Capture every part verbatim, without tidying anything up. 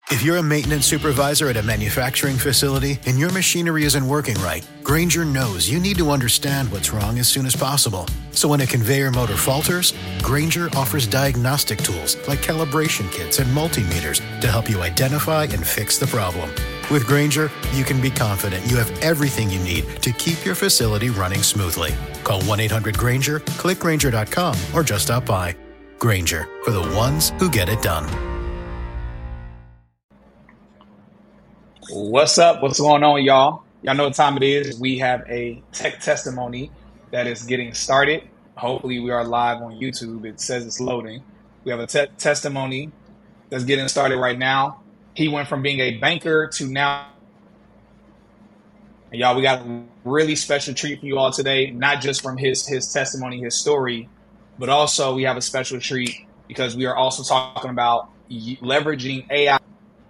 If you're a maintenance supervisor at a manufacturing facility and your machinery isn't working right, Grainger knows you need to understand what's wrong as soon as possible. So when a conveyor motor falters, Grainger offers diagnostic tools like calibration kits and multimeters to help you identify and fix the problem. With Grainger, you can be confident you have everything you need to keep your facility running smoothly. Call one eight hundred Grainger, click Grainger dot com, or just stop by. Grainger, for the ones who get it done. What's up? What's going on, y'all? Y'all know what time it is. We have a tech testimony that is getting started. Hopefully, we are live on YouTube. It says it's loading. We have a te- testimony that's getting started right now. He went from being a banker to now. And y'all, we got a really special treat for you all today, not just from his, his testimony, his story, but also we have a special treat because we are also talking about leveraging A I.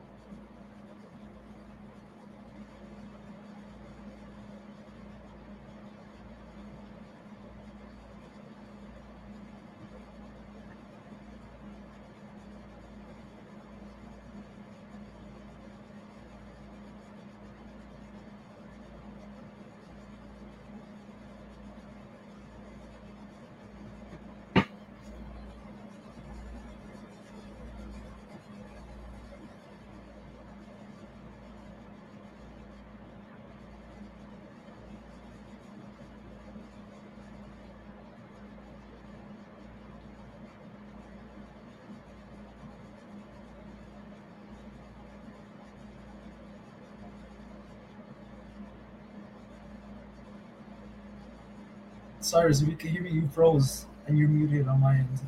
Cyrus, if you can hear me, you froze and you're muted on my end.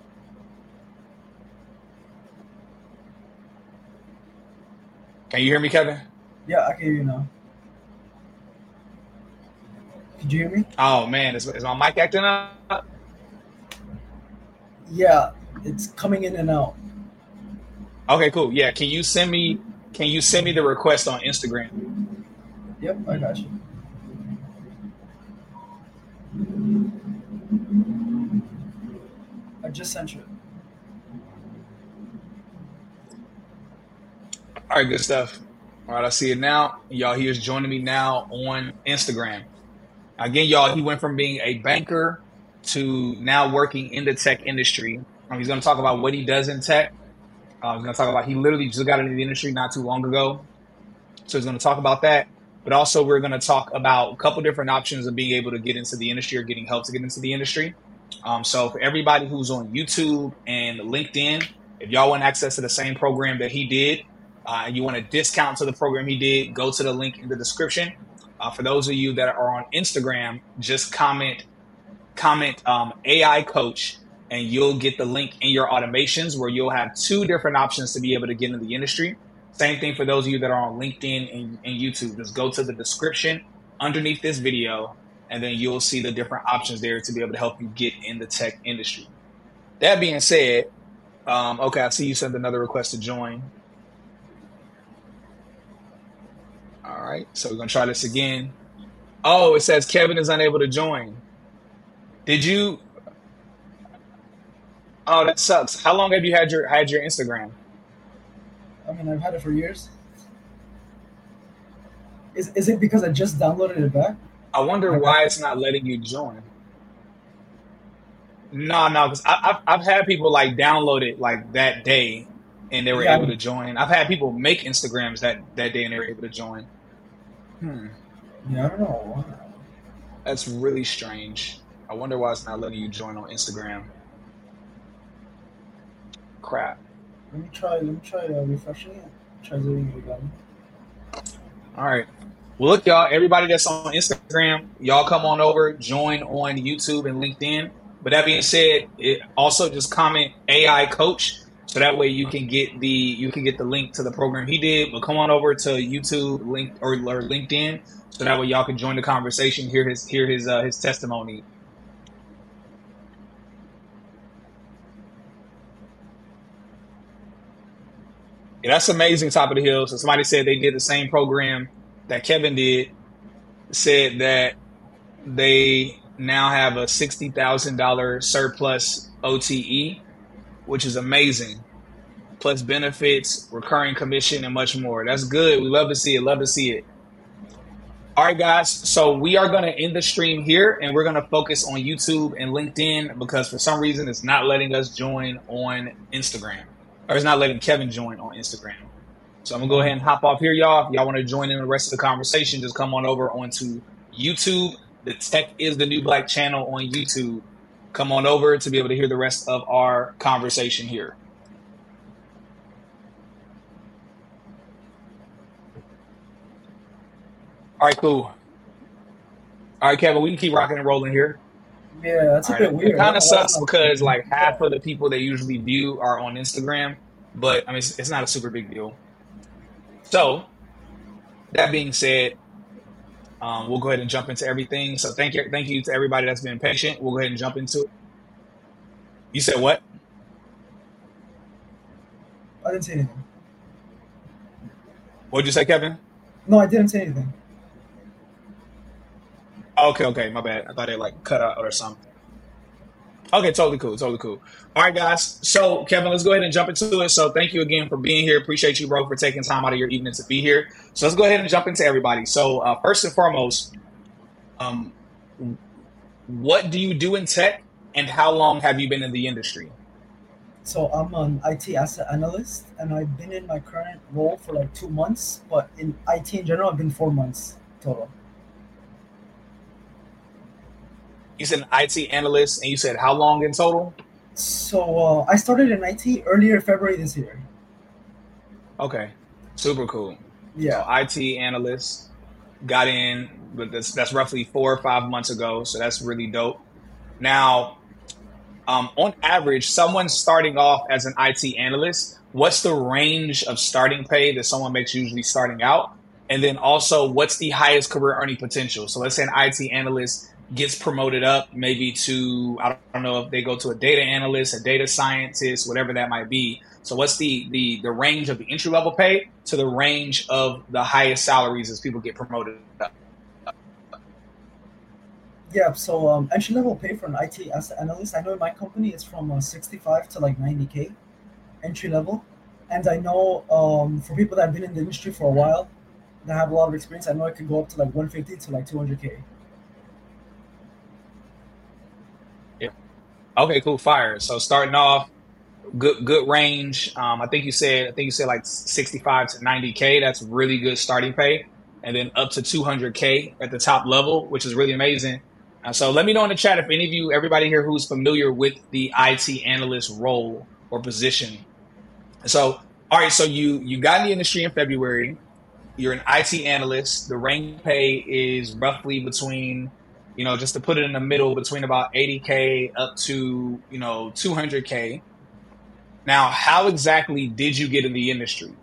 Can you hear me, Kevin? Yeah, I can hear you now. Could you hear me? Oh, man. Is, is my mic acting up? Yeah, it's coming in and out. Okay, cool. Yeah, can you send me can you send me the request on Instagram? Yep, I got you. I just sent you. All right, good stuff. All right, I see it now. Y'all, he is joining me now on Instagram. Again, y'all, he went from being a banker to now working in the tech industry. Um, he's going to talk about what he does in tech. Uh, he's going to talk about he literally just got into the industry not too long ago. So he's going to talk about that. But also we're going to talk about a couple different options of being able to get into the industry or getting help to get into the industry. Um, so for everybody who's on YouTube and LinkedIn, if y'all want access to the same program that he did, uh, and you want a discount to the program he did, go to the link in the description. Uh, for those of you that are on Instagram, just comment, comment um, A I coach, and you'll get the link in your automations where you'll have two different options to be able to get into the industry. Same thing for those of you that are on LinkedIn and, and YouTube. Just go to the description underneath this video, and then you'll see the different options there to be able to help you get in the tech industry. That being said, um, okay, I see you sent another request to join. All right, so we're going to try this again. Oh, it says Kevin is unable to join. Did you? Oh, that sucks. How long have you had your had your Instagram? I mean, I've had it for years. Is is it because I just downloaded it back? I wonder I why it's not letting you join. No, no, because I've I've had people like download it like that day, and they were Yeah. able to join. I've had people make Instagrams that that day, and they were able to join. Hmm, Yeah, I don't know. that's really strange. I wonder why it's not letting you join on Instagram. Crap. Let me try. Let me try uh, refreshing it. Try doing it again. All right. Well, look, y'all, everybody that's on Instagram, y'all come on over, join on YouTube and LinkedIn. But that being said, it also just comment A I coach. So that way you can get the you can get the link to the program he did. But come on over to YouTube, link or, or LinkedIn, so that way y'all can join the conversation, hear his hear his uh, his testimony. Yeah, that's amazing, top of the hill. So somebody said they did the same program that Kevin did, said that they now have a sixty thousand dollars surplus O T E, which is amazing. plus benefits, recurring commission, and much more. That's good. We love to see it. Love to see it. All right, guys. So we are going to end the stream here, and we're going to focus on YouTube and LinkedIn because for some reason it's not letting us join on Instagram, or it's not letting Kevin join on Instagram. So I'm going to go ahead and hop off here, y'all. If y'all want to join in the rest of the conversation, just come on over onto YouTube. The Tech is the New Black channel on YouTube. Come on over to be able to hear the rest of our conversation here. All right, cool. All right, Kevin, we can keep rocking and rolling here. Yeah, that's a All bit right. weird. It kind I- of I- sucks I- because like half of the people that usually view are on Instagram, but I mean, it's, it's not a super big deal. So that being said, um, we'll go ahead and jump into everything. So thank you, thank you to everybody that's been patient. We'll go ahead and jump into it. You said what? I didn't say anything. What'd you say, Kevin? No, I didn't say anything. Okay, okay, my bad. I thought it like cut out or something. Okay, totally cool, totally cool. All right, guys. So, Kevin, let's go ahead and jump into it. So, thank you again for being here. Appreciate you, bro, for taking time out of your evening to be here. So, let's go ahead and jump into everybody. So, uh, first and foremost, um, what do you do in tech, and how long have you been in the industry? So I'm an I T asset analyst, and I've been in my current role for like two months. But in I T in general, I've been four months total. You said an I T analyst, and you said how long in total? So uh, I started in I T earlier February this year. Okay, super cool. So, Yeah. I T analyst got in, but that's that's roughly four or five months ago. So that's really dope. Now, um, on average, someone starting off as an I T analyst, what's the range of starting pay that someone makes usually starting out? And then also, what's the highest career earning potential? So let's say an I T analyst gets promoted up maybe to, I don't know if they go to a data analyst, a data scientist, whatever that might be. So what's the the the range of the entry level pay to the range of the highest salaries as people get promoted up? Yeah. So um, entry level pay for an I T asset analyst, I know in my company it's from uh, sixty-five to like ninety K entry level. And I know um, for people that have been in the industry for a while, that have a lot of experience, I know it can go up to like one fifty to like two hundred K. Yeah. Okay, cool. Fire. So starting off, good good range. Um, I think you said I think you said like sixty-five to ninety K. That's really good starting pay, and then up to two hundred K at the top level, which is really amazing. Uh, so let me know in the chat if any of you, everybody here who's familiar with the I T analyst role or position. So, all right. So you you got in the industry in February. You're an I T analyst. The range pay is roughly between, you know, just to put it in the middle, between about eighty K up to, you know, two hundred K. Now, how exactly did you get in the industry?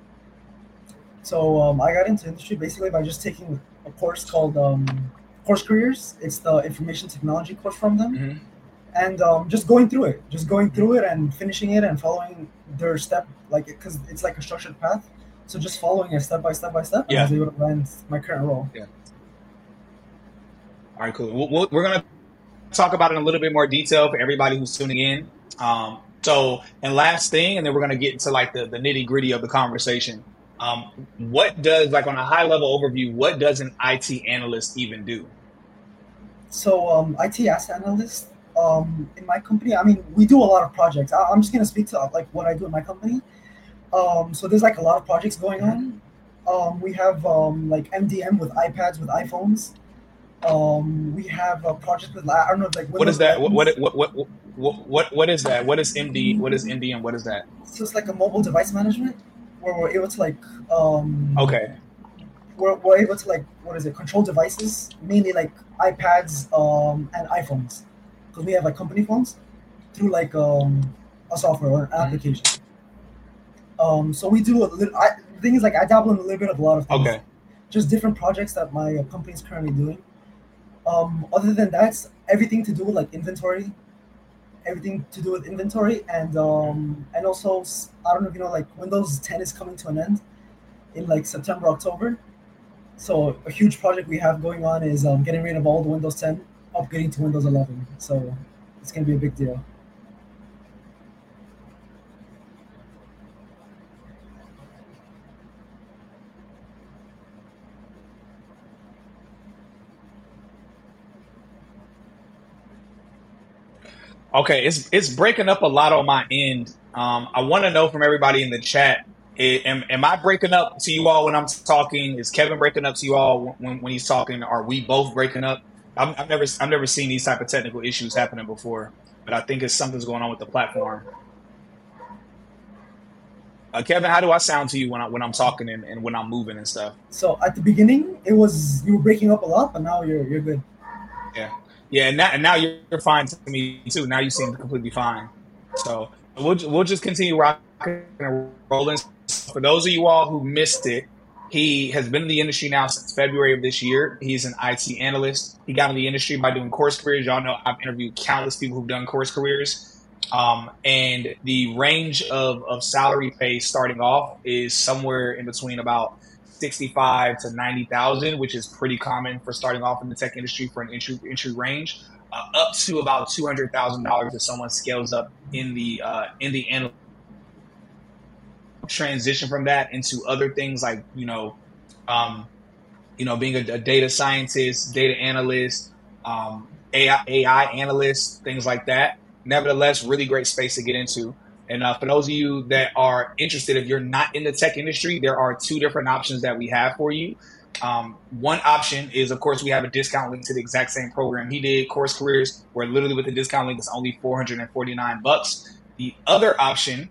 So um, I got into industry basically by just taking a course called um, Course Careers. It's the information technology course from them. Mm-hmm. And um, just going through it, just going through it and finishing it and following their step, like, because it's like a structured path. So just following it step by step by step, Yeah. I was able to land my current role. Yeah. All right, cool. We'll, we'll, we're going to talk about it in a little bit more detail for everybody who's tuning in. Um, so, and last thing, and then we're going to get into like the, the nitty gritty of the conversation. Um, what does, like on a high level overview, what does an I T analyst even do? So um, I T asset analyst, um, in my company, I mean, we do a lot of projects. I, I'm just going to speak to like what I do in my company. Um, so there's like a lot of projects going on. Um, we have um, like M D M with iPads, with iPhones. Um, we have a project with, I don't know, like What is Windows that? What, buttons. what, what, what, what, what, what is that? What is M D? What is M D M? What is that? So it's like a mobile device management where we're able to like, um, Okay. we're, we're able to like, what is it, control devices, mainly like iPads um, and iPhones. Because we have like company phones through like um, a software or an Mhm. application. Um, so we do a little, I, the thing is like I dabble in a little bit of a lot of things. Okay. Just different projects that my uh, company is currently doing. Um, other than that, it's everything to do with like inventory, everything to do with inventory, and um, and also s- I don't know if you know, like Windows ten is coming to an end in like September, October. So a huge project we have going on is um, getting rid of all the Windows ten, upgrading to Windows eleven. So it's gonna be a big deal. Okay, it's it's breaking up a lot on my end. Um, I want to know from everybody in the chat. i- Am, am I breaking up to you all when I'm talking? Is Kevin breaking up to you all when, when he's talking? Are we both breaking up? I've, I've never I've never seen these type of technical issues happening before, but I think it's something's going on with the platform. Uh, Kevin, how do I sound to you when I when I'm talking and, and when I'm moving and stuff? So at the beginning, it was you were breaking up a lot, but now you're you're good. Yeah, yeah, and now, and now you're fine to me too. Now you seem completely fine. So we'll ju- we'll just continue rocking and rolling. For those of you all who missed it, he has been in the industry now since February of this year. He's an I T analyst. He got in the industry by doing course careers. Y'all know I've interviewed countless people who've done course careers. Um, and the range of, of salary pay starting off is somewhere in between about sixty-five to ninety thousand, which is pretty common for starting off in the tech industry for an entry entry range, uh, up to about two hundred thousand dollars if someone scales up in the uh, in the analytics. Transition from that into other things like you know, um, you know, being a, a data scientist, data analyst, um, A I, A I analyst, things like that. Nevertheless, really great space to get into. And uh, for those of you that are interested, if you're not in the tech industry, there are two different options that we have for you. Um, one option is, of course, we have a discount link to the exact same program he did, Course Careers, where literally with the discount link, it's only four hundred forty-nine bucks. The other option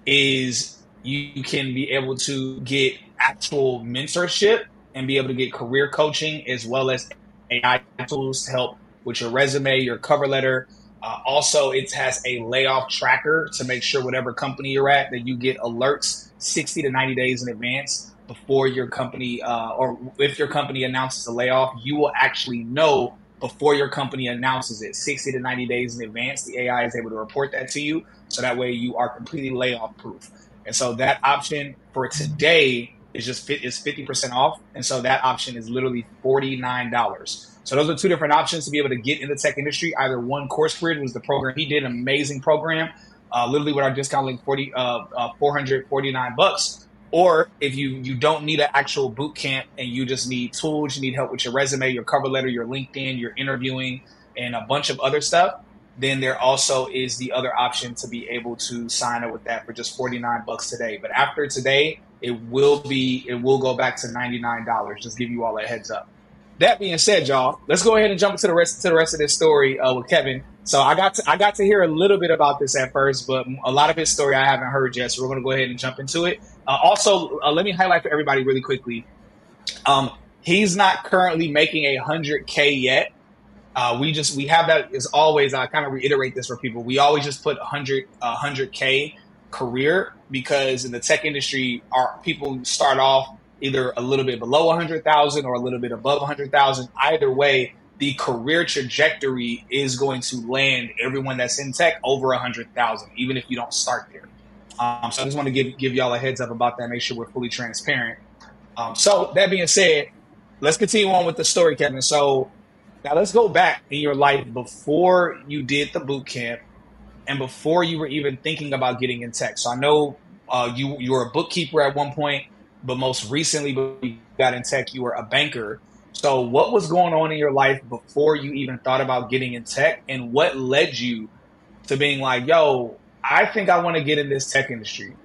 is you can be able to get actual mentorship and be able to get career coaching as well as A I tools to help with your resume, your cover letter. Uh, also, it has a layoff tracker to make sure whatever company you're at that you get alerts sixty to ninety days in advance before your company uh, or if your company announces a layoff, you will actually know before your company announces it sixty to ninety days in advance. The A I is able to report that to you. So that way you are completely layoff proof. And so that option for today is just fit is fifty percent off. And so that option is literally forty-nine dollars. So those are two different options to be able to get in the tech industry. Either one, Course Career was the program he did, an amazing program, uh, literally with our discount link, forty, uh, uh, four hundred forty-nine bucks. Or if you you don't need an actual boot camp and you just need tools, you need help with your resume, your cover letter, your LinkedIn, your interviewing, and a bunch of other stuff, then there also is the other option to be able to sign up with that for just forty-nine bucks today. But after today, it will be it will go back to ninety-nine dollars. Just give you all a heads up. That being said, y'all, let's go ahead and jump into the rest to the rest of this story uh, with Kevin. So I got to I got to hear a little bit about this at first, but a lot of his story I haven't heard yet. So we're going to go ahead and jump into it. Uh, also, uh, let me highlight for everybody really quickly. Um, he's not currently making a hundred K yet. Uh, we just we have that as always. I kind of reiterate this for people. We always just put one hundred uh, hundred K career because in the tech industry, our people start off either a little bit below one hundred thousand or a little bit above one hundred thousand. Either way, the career trajectory is going to land everyone that's in tech over one hundred thousand, even if you don't start there. Um, so I just want to give give y'all a heads up about that. Make sure we're fully transparent. Um, so that being said, let's continue on with the story, Kevin. So now let's go back in your life before you did the boot camp and before you were even thinking about getting in tech. So I know uh, you you were a bookkeeper at one point, but most recently, when you got in tech, you were a banker. So what was going on in your life before you even thought about getting in tech, and what led you to being like, yo, I think I want to get in this tech industry?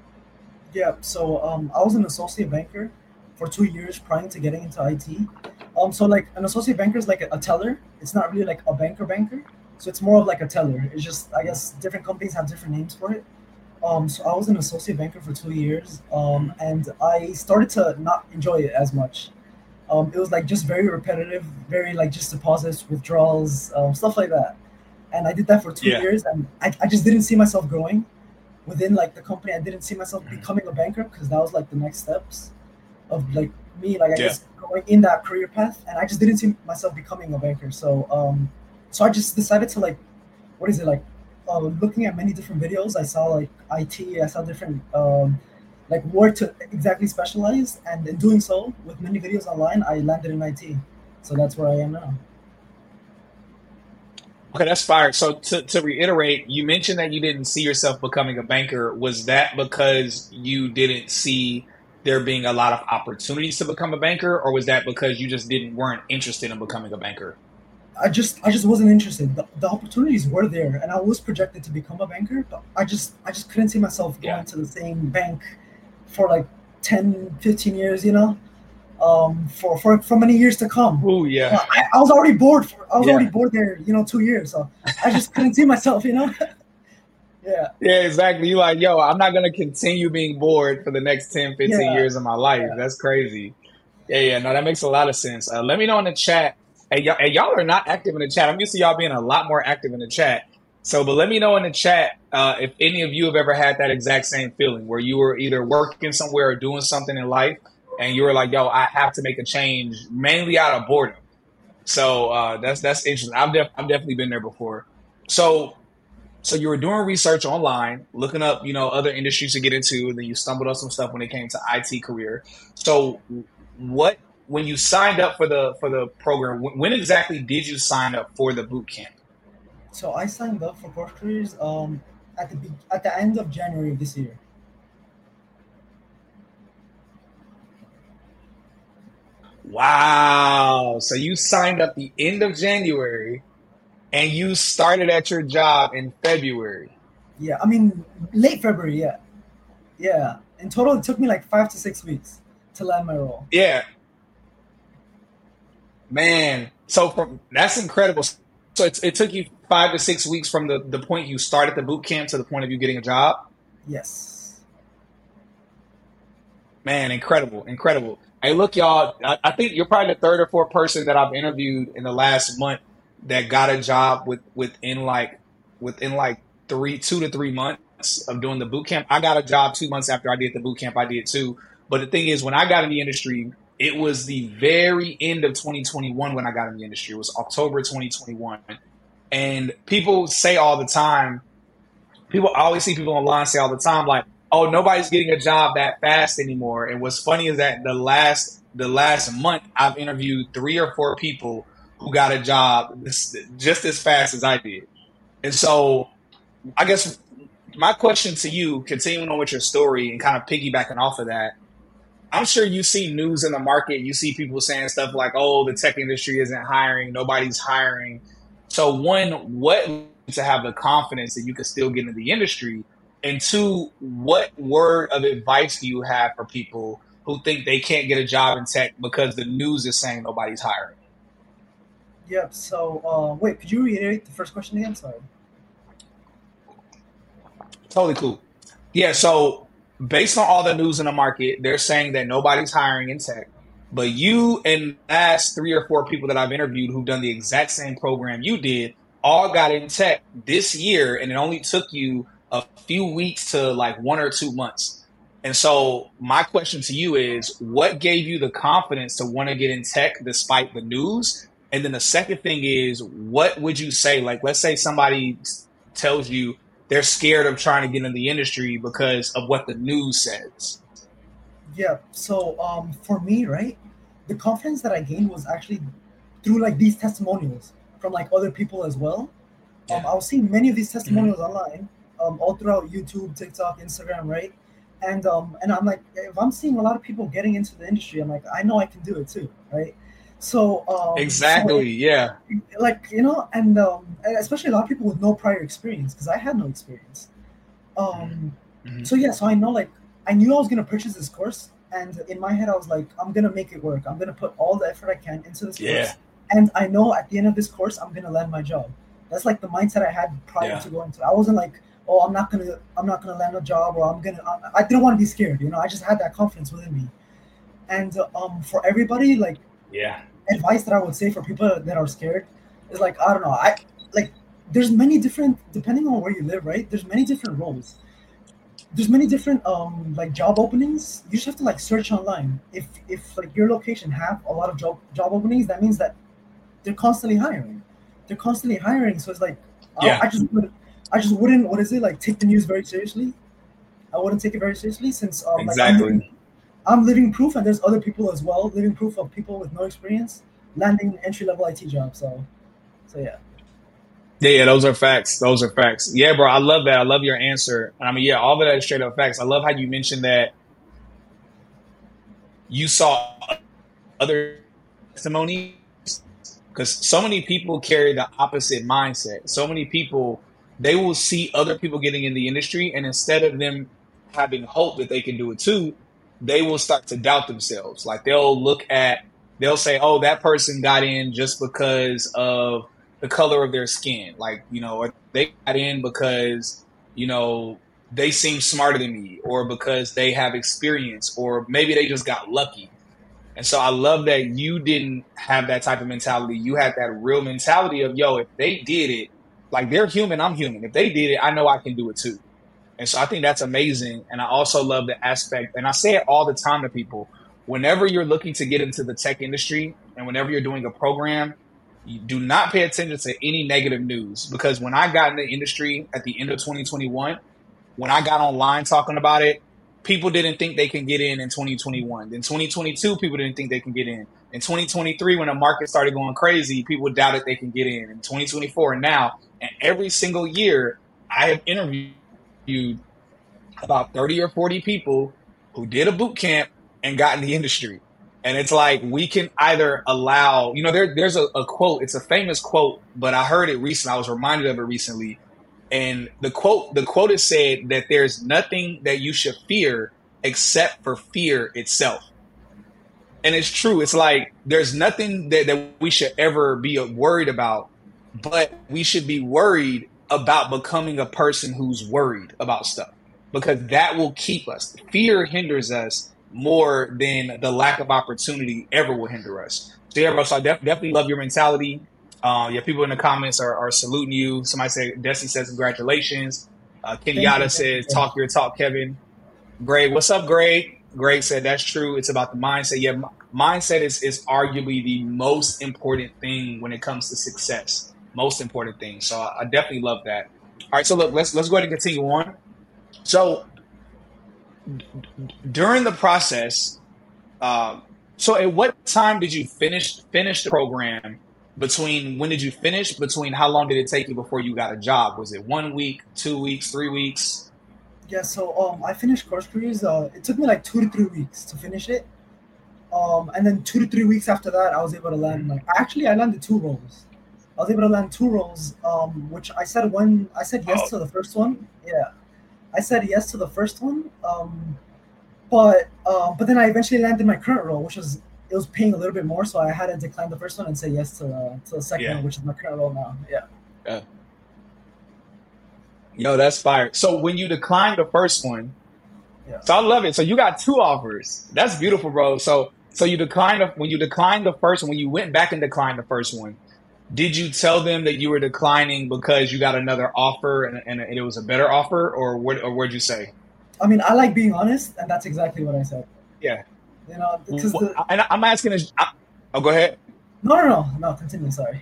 Yeah, so um, I was an associate banker for two years prior to getting into I T. Um, so like an associate banker is like a, a teller. It's not really like a banker banker. So it's more of like a teller. It's just, I guess, different companies have different names for it. Um, so I was an associate banker for two years, um, and I started to not enjoy it as much. Um, it was like just very repetitive, very like just deposits, withdrawals, um, stuff like that. And I did that for two Yeah. years, and I, I just didn't see myself growing within like the company. I didn't see myself becoming a banker because that was like the next steps of like me, like I Yeah. guess going in that career path, and I just didn't see myself becoming a banker. So, um, so I just decided to like, what is it like? Uh, looking at many different videos, I saw like I T, I saw different um, like where to exactly specialize, and in doing so, with many videos online, I landed in I T. So that's where I am now. Okay, that's fire. So to, to reiterate, you mentioned that you didn't see yourself becoming a banker. Was that because you didn't see there being a lot of opportunities to become a banker, or was that because you just didn't weren't interested in becoming a banker? I just I just wasn't interested. The, the opportunities were there, and I was projected to become a banker, but I just I just couldn't see myself Yeah. going to the same bank for like ten, fifteen years, you know, um, for for for many years to come. Oh yeah. Uh, I, I was already bored. For, I was Yeah. already bored there, you know, two years. So I just couldn't see myself, you know. Yeah, Yeah, exactly. You like, yo, I'm not gonna continue being bored for the next ten, fifteen yeah, years of my life. yeah. That's crazy. Yeah, yeah, no, that makes a lot of sense. Uh, let me know in the chat. Hey, y'all, hey, y'all are not active in the chat. I'm used to y'all being a lot more active in the chat. So, but let me know in the chat uh, if any of you have ever had that exact same feeling where you were either working somewhere or doing something in life and you were like, yo, I have to make a change, mainly out of boredom. So uh, that's that's interesting. I've, def- I've definitely been there before. So, so you were doing research online, looking up, you know, other industries to get into, and then you stumbled on some stuff when it came to I T career. So, what when you signed up for the for the program, when, when exactly did you sign up for the boot camp? So I signed up for Growth Careers um at the be- at the end of January of this year. Wow. So you signed up the end of January and you started at your job in February. Yeah, I mean late February. Yeah, yeah. In total, it took me like five to six weeks to land my role. Yeah. Man. So from that's incredible. So it, it took you five to six weeks from the, the point you started the boot camp to the point of you getting a job? Yes. Man, incredible, incredible. Hey, look, y'all, I, I think you're probably the third or fourth person that I've interviewed in the last month that got a job with within like within like three, two to three months of doing the boot camp. I got a job two months after I did the boot camp. I did too. But the thing is, when I got in the industry, it was the very end of twenty twenty-one when I got in the industry. It was October twenty twenty-one. And people say all the time, people I always see people online say all the time, like, oh, nobody's getting a job that fast anymore. And what's funny is that the last the last month, I've interviewed three or four people who got a job this, just as fast as I did. And so I guess my question to you, continuing on with your story and kind of piggybacking off of that, I'm sure you see news in the market. You see people saying stuff like, oh, the tech industry isn't hiring. Nobody's hiring. So one, what to have the confidence that you can still get into the industry? And two, what word of advice do you have for people who think they can't get a job in tech because the news is saying nobody's hiring? Yep. So, uh, wait, could you reiterate the first question again? Sorry. Totally cool. Yeah. So based on all the news in the market, they're saying that nobody's hiring in tech. But you and the last three or four people that I've interviewed who've done the exact same program you did all got in tech this year, and it only took you a few weeks to like one or two months. And so my question to you is, what gave you the confidence to want to get in tech despite the news? And then the second thing is, what would you say? Like, let's say somebody tells you they're scared of trying to get in the industry because of what the news says. Yeah. So um, for me, right, the confidence that I gained was actually through like these testimonials from like other people as well. Yeah. Um, I was seeing many of these testimonials mm-hmm. online, um, all throughout YouTube, TikTok, Instagram, right? And um, and I'm like, if I'm seeing a lot of people getting into the industry, I'm like, I know I can do it too, right? So um, exactly, so, yeah. Like, you know, and um, especially a lot of people with no prior experience, because I had no experience. Um, mm-hmm. So yeah, so I know, like, I knew I was gonna purchase this course, and in my head I was like, I'm gonna make it work. I'm gonna put all the effort I can into this yeah. course, and I know at the end of this course I'm gonna land my job. That's like the mindset I had prior yeah. to going to. I wasn't like, oh, I'm not gonna, I'm not gonna land a job, or I'm gonna. I, I didn't want to be scared, you know. I just had that confidence within me. And um, for everybody, like, yeah, advice that I would say for people that are scared is like, I don't know, I like. There's many different, depending on where you live, right? There's many different roles. There's many different um like job openings. You just have to like search online. If if like your location have a lot of job job openings, that means that they're constantly hiring. They're constantly hiring. So it's like, yeah. I, I just would, I just wouldn't. What is it like? Take the news very seriously. I wouldn't take it very seriously since um, exactly. Like, I'm, living, I'm living proof, and there's other people as well living proof of people with no experience landing entry level I T jobs. So, so yeah. Yeah, yeah, those are facts. Those are facts. Yeah, bro, I love that. I love your answer. I mean, yeah, all of that is straight up facts. I love how you mentioned that you saw other testimonies because so many people carry the opposite mindset. So many people, they will see other people getting in the industry, and instead of them having hope that they can do it too, they will start to doubt themselves. Like they'll look at, they'll say, oh, that person got in just because of the color of their skin. Like, you know, or they got in because, you know, they seem smarter than me, or because they have experience, or maybe they just got lucky. And so I love that you didn't have that type of mentality. You had that real mentality of, yo, if they did it, like they're human, I'm human. If they did it, I know I can do it too. And so I think that's amazing. And I also love the aspect, and I say it all the time to people, whenever you're looking to get into the tech industry and whenever you're doing a program, you do not pay attention to any negative news. Because when I got in the industry at the end of twenty twenty-one, when I got online talking about it, people didn't think they can get in in twenty twenty-one. Then twenty twenty-two, people didn't think they can get in. In twenty twenty-three, when the market started going crazy, people doubted they can get in. In twenty twenty-four, and now, and every single year, I have interviewed about thirty or forty people who did a boot camp and got in the industry. And it's like, we can either allow, you know, there, there's a, a quote, it's a famous quote, but I heard it recently. I was reminded of it recently. And the quote, the quote is said that there's nothing that you should fear except for fear itself. And it's true. It's like, there's nothing that, that we should ever be worried about, but we should be worried about becoming a person who's worried about stuff, because that will keep us. Fear hinders us more than the lack of opportunity ever will hinder us. So yeah, bro, so I def- definitely love your mentality. Uh, yeah, people in the comments are, are saluting you. Somebody say, Desi says congratulations. Uh, Kenyatta says, talk your talk, Kevin. Greg, what's up, Greg? Greg said, that's true. It's about the mindset. Yeah, m- mindset is, is arguably the most important thing when it comes to success. Most important thing. So I, I definitely love that. All right, so look, let's let's go ahead and continue on. So d- during the process, uh, so at what time did you finish finish the program? Between when did you finish? Between how long did it take you before you got a job? Was it one week, two weeks, three weeks? Yeah, so um, I finished Course Careers. Uh, it took me like two to three weeks to finish it. Um, and then two to three weeks after that, I was able to land. Like, actually, I landed two roles. I was able to land two roles, um, which I said one. I said yes Oh. to the first one. Yeah, I said yes to the first one. Um, but uh, but then I eventually landed my current role, which was it was paying a little bit more, so I had to decline the first one and say yes to the to the second Yeah. one, which is my current role now. Yeah. Yeah. Yo, that's fire. So when you declined the first one, Yeah. so I love it. So you got two offers. That's beautiful, bro. So so you declined the, when you declined the first one, when you went back and declined the first one, did you tell them that you were declining because you got another offer and, and it was a better offer, or what? Or what'd you say? I mean, I like being honest, and that's exactly what I said. Yeah. You know, because Wh- the And I'm asking this. I, oh, go ahead. no, no, no, no. Continue. Sorry.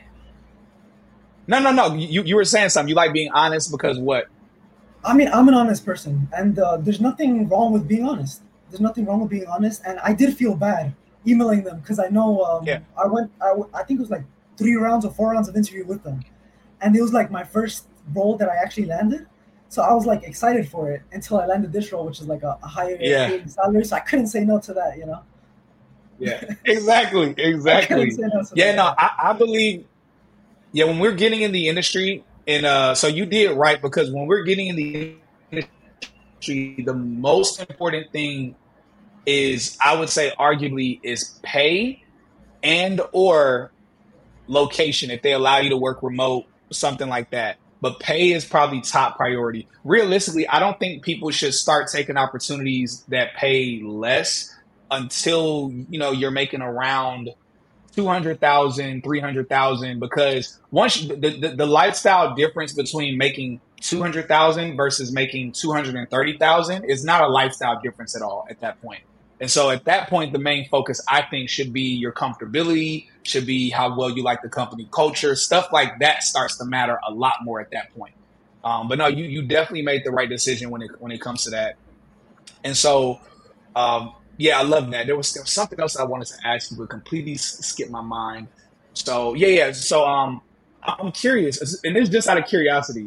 No, no, no. You you were saying something. You like being honest because what? I mean, I'm an honest person, and uh, there's nothing wrong with being honest. There's nothing wrong with being honest, and I did feel bad emailing them because I know um, Yeah. I went. I, w- I think it was like three rounds or four rounds of interview with them, and it was like my first role that I actually landed. So I was like excited for it until I landed this role, which is like a, a higher Yeah. paid salary. So I couldn't say no to that, you know. Yeah. Exactly. I couldn't Exactly. say no to Yeah. that. No, I, I believe. Yeah, when we're getting in the industry, and uh, so you did right, because when we're getting in the industry, the most important thing is, I would say, arguably, is pay and or location. If they allow you to work remote, something like that. But pay is probably top priority. Realistically, I don't think people should start taking opportunities that pay less until, you know, you're making around two hundred thousand, three hundred thousand, because once you, the, the, the lifestyle difference between making two hundred thousand versus making two hundred thirty thousand is not a lifestyle difference at all at that point. And so at that point, the main focus, I think, should be your comfortability, should be how well you like the company culture. Stuff like that starts to matter a lot more at that point. Um, but no, you you definitely made the right decision when it when it comes to that. And so, um, yeah, I love that. There was, there was something else I wanted to ask you, but completely s- skipped my mind. So yeah, yeah. So um, I'm curious, and this is just out of curiosity.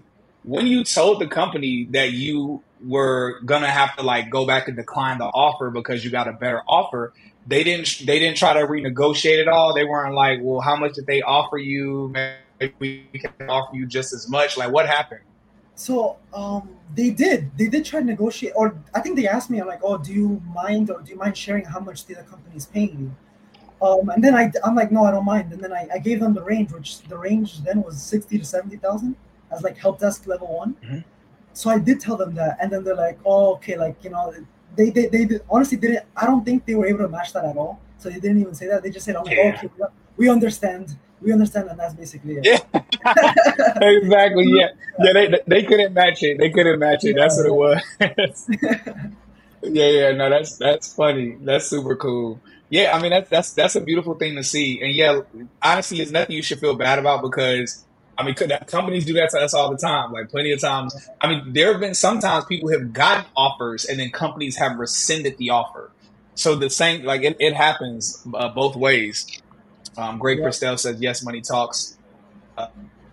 when you told the company that you were gonna have to like go back and decline the offer because you got a better offer, they didn't they didn't try to renegotiate it all. They weren't like, well, how much did they offer you? Maybe we can offer you just as much. Like, what happened? So um, they did. They did try to negotiate, or I think they asked me, I'm like, oh, do you mind, or do you mind sharing how much the other company is paying you? Um, and then I, I'm like, no, I don't mind. And then I, I gave them the range, which the range then was sixty to seventy thousand as like help desk level one. Mm-hmm. So I did tell them that, and then they're like, oh, okay, like you know, they they they did, honestly didn't. I don't think they were able to match that at all. So they didn't even say that. They just said, I'm like, Yeah. oh, okay, we understand. We understand, and that's basically it. Yeah, exactly. Yeah, yeah. They they couldn't match it. They couldn't match it. That's what it was. Yeah, yeah. No, that's that's funny. That's super cool. Yeah, I mean that's that's that's a beautiful thing to see. And yeah, honestly, it's nothing you should feel bad about because I mean, could, companies do that to us all the time. Like plenty of times. I mean, there have been sometimes people have gotten offers and then companies have rescinded the offer. So the same, like it, it happens uh, both ways. Um, Greg Yeah. Christelle says, yes, money talks. Uh,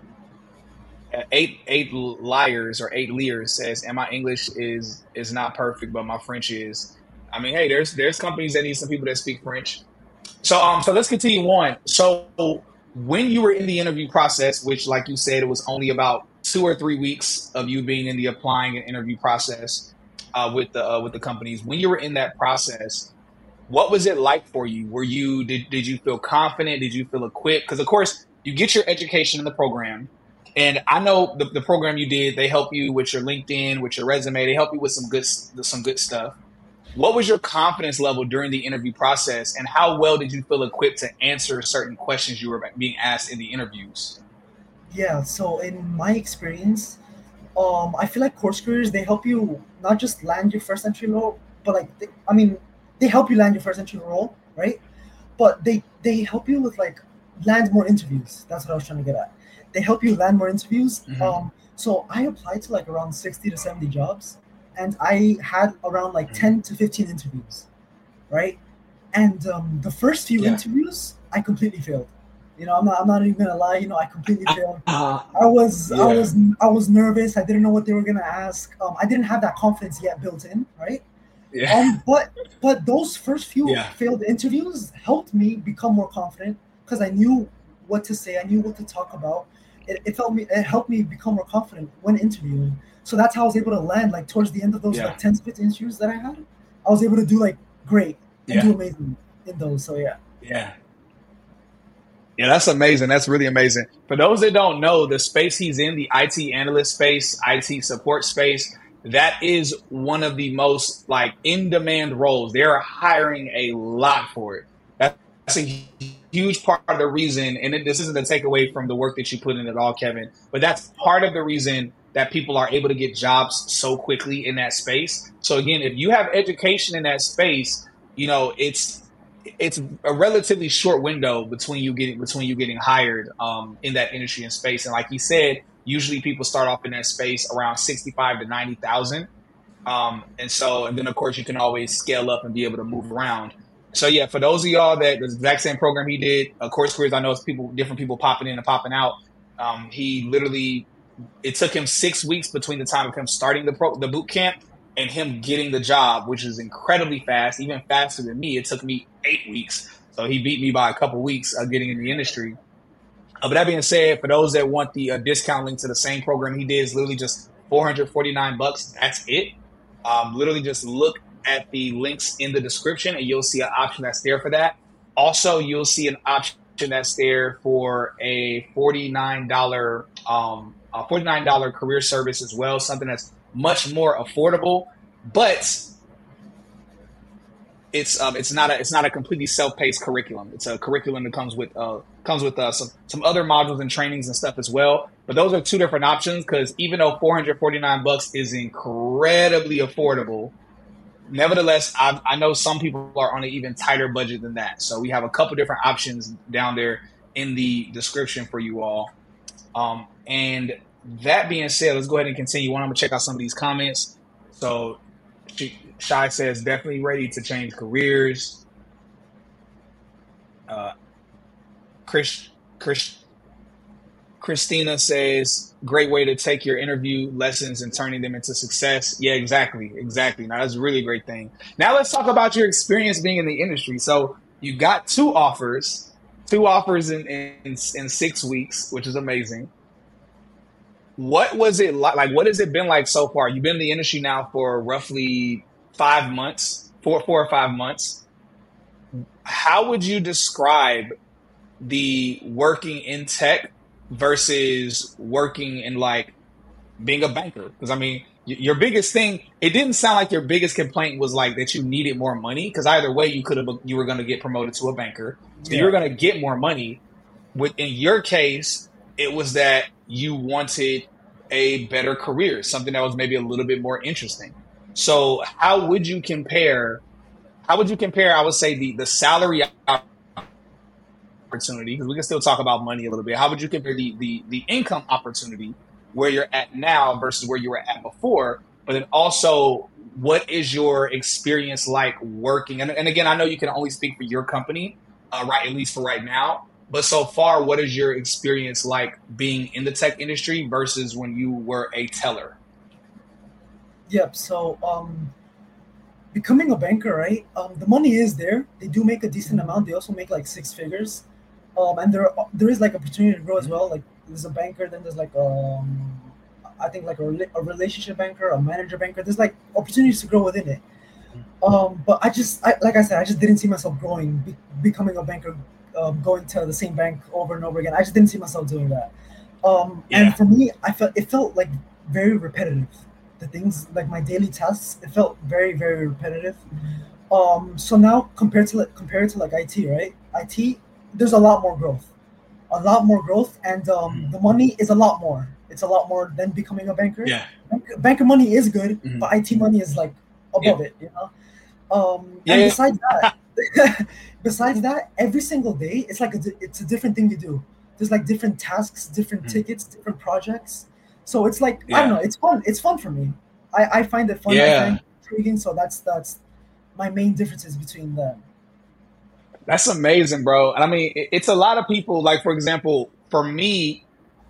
eight eight liars or eight leers says, and my English is is not perfect, but my French is. I mean, hey, there's there's companies that need some people that speak French. So um, so let's continue on. So when you were in the interview process, which, like you said, it was only about two or three weeks of you being in the applying and interview process uh, with the uh, with the companies. When you were in that process, what was it like for you? Were you did did you feel confident? Did you feel equipped? Because of course you get your education in the program, and I know the, the program you did. They help you with your LinkedIn, with your resume. They help you with some good some good stuff. What was your confidence level during the interview process, and how well did you feel equipped to answer certain questions you were being asked in the interviews? Yeah. So in my experience, um, I feel like course careers, they help you not just land your first entry role, but like they, I mean, they help you land your first entry role, right? But they they help you with like land more interviews. That's what I was trying to get at. They help you land more interviews. Mm-hmm. Um, so I applied to like around sixty to seventy jobs, and I had around like ten to fifteen interviews, right? And um, the first few Yeah. interviews, I completely failed. You know, I'm not I'm not even gonna lie. You know, I completely failed. Uh, I was I yeah. was I was nervous. I didn't know what they were gonna ask. Um, I didn't have that confidence yet built in, right? Yeah. Um, but but those first few Yeah. failed interviews helped me become more confident because I knew what to say. I knew what to talk about. It, it felt me. It helped me become more confident when interviewing. So that's how I was able to land. Like towards the end of those Yeah. like ten to fifteen interviews that I had, I was able to do like great and Yeah. do amazing in those. So yeah. Yeah. Yeah, that's amazing. That's really amazing. For those that don't know, the space he's in, the I T analyst space, I T support space, that is one of the most like in-demand roles. They're hiring a lot for it. That's a huge part of the reason, and it, this isn't a takeaway from the work that you put in at all, Kevin, but that's part of the reason that people are able to get jobs so quickly in that space. So again, if you have education in that space, you know, it's it's a relatively short window between you getting between you getting hired um, in that industry and space. And like you said, usually people start off in that space around sixty-five to ninety thousand. Um, and so, and then of course you can always scale up and be able to move around. So yeah, for those of y'all that the exact same program he did, of course, careers, I know it's people, different people popping in and popping out. Um, he literally, it took him six weeks between the time of him starting the pro, the boot camp and him getting the job, which is incredibly fast, even faster than me. It took me eight weeks. So he beat me by a couple weeks of getting in the industry. Uh, but that being said, for those that want the uh, discount link to the same program he did, is literally just four hundred forty-nine bucks. That's it. Um, literally just look at the links in the description and you'll see an option that's there for that. Also, you'll see an option that's there for a forty-nine dollars um, a forty-nine dollars career service as well, something that's much more affordable, but it's um, it's not a it's not a completely self-paced curriculum. It's a curriculum that comes with uh, comes with uh, some some other modules and trainings and stuff as well. But those are two different options because even though four hundred forty-nine bucks is incredibly affordable, nevertheless, I, I know some people are on an even tighter budget than that. So we have a couple different options down there in the description for you all. Um, and that being said, let's go ahead and continue on. I'm gonna check out some of these comments. So Shai says, definitely ready to change careers. Uh, Chris, Chris, Christina says, great way to take your interview lessons and turning them into success. Yeah, exactly. Exactly. Now, that's a really great thing. Now, let's talk about your experience being in the industry. So, you got two offers, two offers in, in, in six weeks, which is amazing. What was it like? Like, what has it been like so far? You've been in the industry now for roughly five months, four, four or five months. How would you describe the working in tech versus working in like being a banker? Because I mean, y- your biggest thing, it didn't sound like your biggest complaint was like that you needed more money. Because either way, you could have, you were going to get promoted to a banker, so you Yeah. were going to get more money. With in your case, it was that you wanted a better career, something that was maybe a little bit more interesting. So, how would you compare? How would you compare? I would say the the salary opportunity, because we can still talk about money a little bit. How would you compare the the the income opportunity where you're at now versus where you were at before? But then also, what is your experience like working? And, and again, I know you can only speak for your company, uh, right? At least for right now. But so far, what is your experience like being in the tech industry versus when you were a teller? Yep. So, um, becoming a banker, right? Um, the money is there. They do make a decent amount. They also make like six figures. Um, and there there is like opportunity to grow as well. Like there's a banker, then there's like um, I think like a, rela- a relationship banker, a manager banker. There's like opportunities to grow within it. Um, but I just, I, like I said, I just didn't see myself growing, be, becoming a banker, um, going to the same bank over and over again. I just didn't see myself doing that. Um, Yeah. and for me, I felt it felt like very repetitive. The things like my daily tasks, it felt very, very repetitive. Um, so now compared to like compared to like I T, right? I T, there's a lot more growth, a lot more growth, and um, the money is a lot more. It's a lot more than becoming a banker. Yeah. Bank- banker money is good, Mhm. but I T money is like above it, you know. Um, Yeah. and yeah. besides that, besides that, every single day it's like a, di- it's a different thing you do. There's like different tasks, different Mhm. tickets, different projects. So it's like I Yeah. don't know. It's fun. It's fun for me. I, I find it fun. I Yeah. find it intriguing. So that's that's my main differences between them. That's amazing, bro. And I mean, it- it's a lot of people. Like, for example, for me,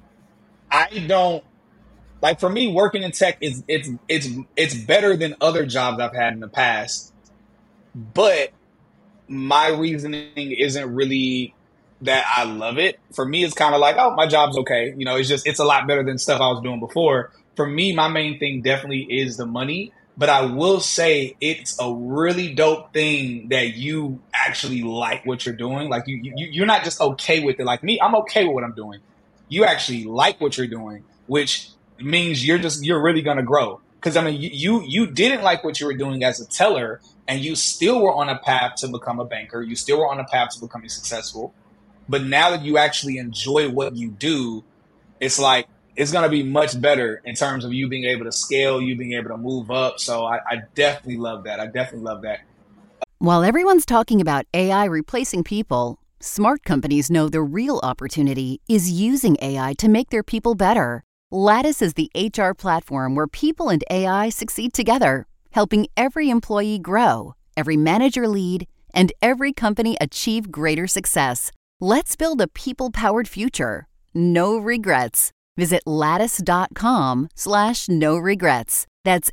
I don't like. For me, working in tech is it's it's it's better than other jobs I've had in the past. But my reasoning isn't really that I love it. For me, it's kind of like, oh, my job's okay. You know, it's just it's a lot better than stuff I was doing before. For me, my main thing definitely is the money. But I will say it's a really dope thing that you actually like what you're doing. Like you, you you're not just okay with it. Like me, I'm okay with what I'm doing. You actually like what you're doing, which means you're just you're really gonna grow. Because I mean, you, you you didn't like what you were doing as a teller, and you still were on a path to become a banker. You still were on a path to becoming successful. But now that you actually enjoy what you do, it's like it's gonna be much better in terms of you being able to scale, you being able to move up. So I, I definitely love that. I definitely love that. While everyone's talking about A I replacing people, smart companies know the real opportunity is using A I to make their people better. Lattice is the H R platform where people and A I succeed together, helping every employee grow, every manager lead, and every company achieve greater success. Let's build a people-powered future. No regrets. Visit lattice.com slash no regrets. That's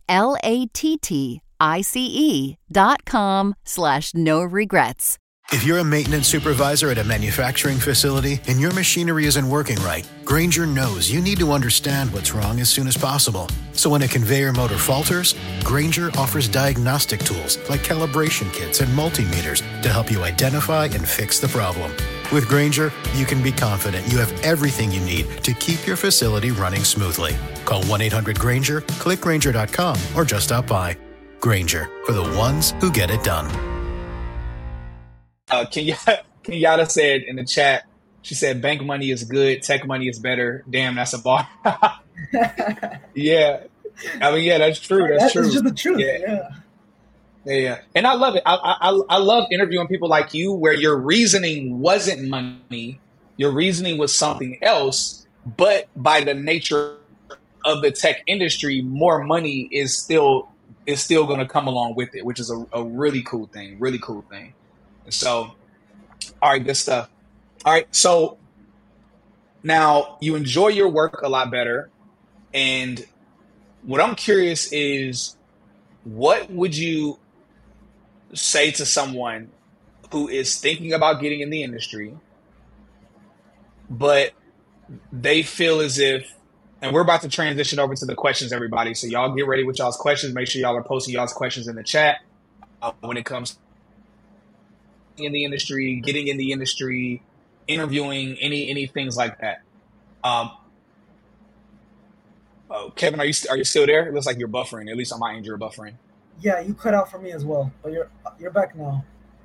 L-A-T-T-I-C-E dot com slash no regrets. If you're a maintenance supervisor at a manufacturing facility and your machinery isn't working right, Grainger knows you need to understand what's wrong as soon as possible. So when a conveyor motor falters, Grainger offers diagnostic tools like calibration kits and multimeters to help you identify and fix the problem. With Grainger, you can be confident you have everything you need to keep your facility running smoothly. Call one eight hundred Grainger, click Grainger dot com, or just stop by. Grainger, for the ones who get it done. Uh, Ken- Kenyatta said in the chat, she said, bank money is good, tech money is better. Damn, that's a bar. Yeah. I mean, yeah, that's true. That's That true. is just the truth. Yeah. Yeah. Yeah, yeah. And I love it. I, I I love interviewing people like you where your reasoning wasn't money. Your reasoning was something else, but by the nature of the tech industry, more money is still is still going to come along with it, which is a, a really cool thing. Really cool thing. And so, all right, good stuff. All right, so Now you enjoy your work a lot better. And what I'm curious is, what would you say to someone who is thinking about getting in the industry, but they feel as if, and we're about to transition over to the questions, everybody. So y'all get ready with y'all's questions. Make sure y'all are posting y'all's questions in the chat uh, when it comes to in the industry, getting in the industry, interviewing, any any things like that. Um, oh, Kevin, are you are you still there? It looks like you're buffering. At least on my end, you're buffering. Yeah, you cut out for me as well, but you're you're back now.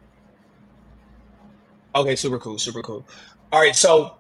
Okay, super cool, super cool. All right, so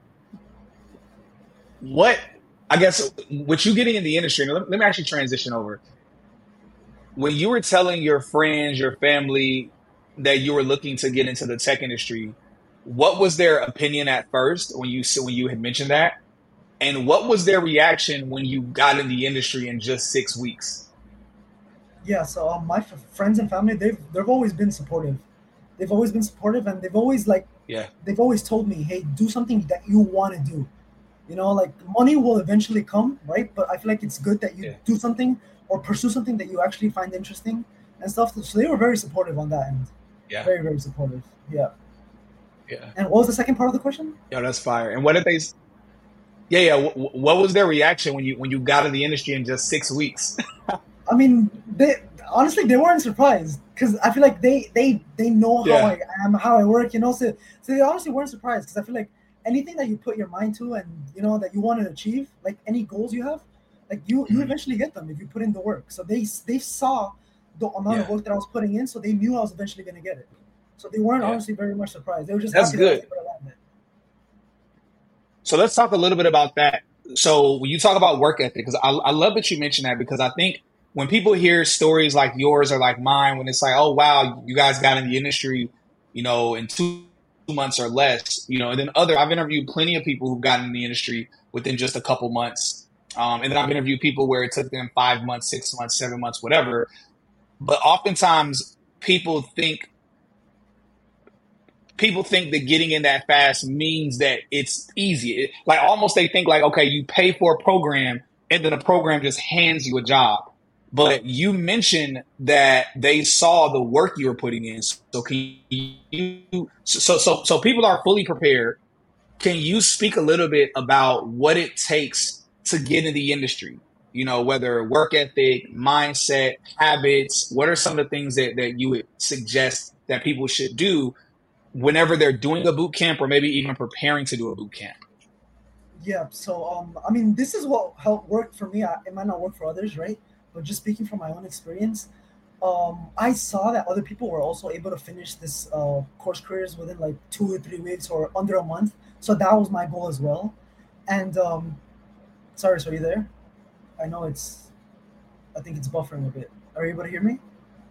what, I guess, with you getting in the industry, let, let me actually transition over. When you were telling your friends, your family that you were looking to get into the tech industry, what was their opinion at first when you when you had mentioned that? And what was their reaction when you got in the industry in just six weeks? Yeah, so um, my f- friends and family, they've they've always been supportive. They've always been supportive, and they've always like Yeah. they've always told me, hey, do something that you want to do. You know, like money will eventually come, right? But I feel like it's good that you Yeah. do something or pursue something that you actually find interesting and stuff. So they were very supportive on that end. Yeah. Very, very supportive. Yeah. Yeah. And what was the second part of the question? Yo, that's fire. And what did they? Yeah, yeah. What, what was their reaction when you when you got in the industry in just six weeks? I mean, they honestly they weren't surprised because I feel like they they they know how Yeah. I am, how I work, you know. So so they honestly weren't surprised because I feel like anything that you put your mind to and you know that you want to achieve, like any goals you have, like you you Mhm. eventually get them if you put in the work. So they they saw the amount of Yeah. work that I was putting in, so they knew I was eventually going to get it. So they weren't Yeah. honestly very much surprised. They were just That's happy that I was good. able to land it. So let's talk a little bit about that. So when you talk about work ethic, because I, I love that you mentioned that, because I think when people hear stories like yours or like mine, when it's like, oh, wow, you guys got in the industry, you know, in two months or less, you know, and then other, I've interviewed plenty of people who've gotten in the industry within just a couple months. Um, and then I've interviewed people where it took them five months, six months, seven months, whatever. But oftentimes people think people think that getting in that fast means that it's easy. It, like almost they think like, okay, you pay for a program and then a program just hands you a job. But you mentioned that they saw the work you were putting in. So can you, so, so, so people are fully prepared. Can you speak a little bit about what it takes to get in the industry? You know, whether work ethic, mindset, habits, what are some of the things that, that you would suggest that people should do whenever they're doing a boot camp or maybe even preparing to do a boot camp? Yeah. So um, I mean, this is what helped work for me. I, it might not work for others, right? But just speaking from my own experience, um, I saw that other people were also able to finish this uh, course careers within like two or three weeks or under a month. So that was my goal as well. And um, sorry, so are you there? I know it's, I think it's buffering a bit. Are you able to hear me?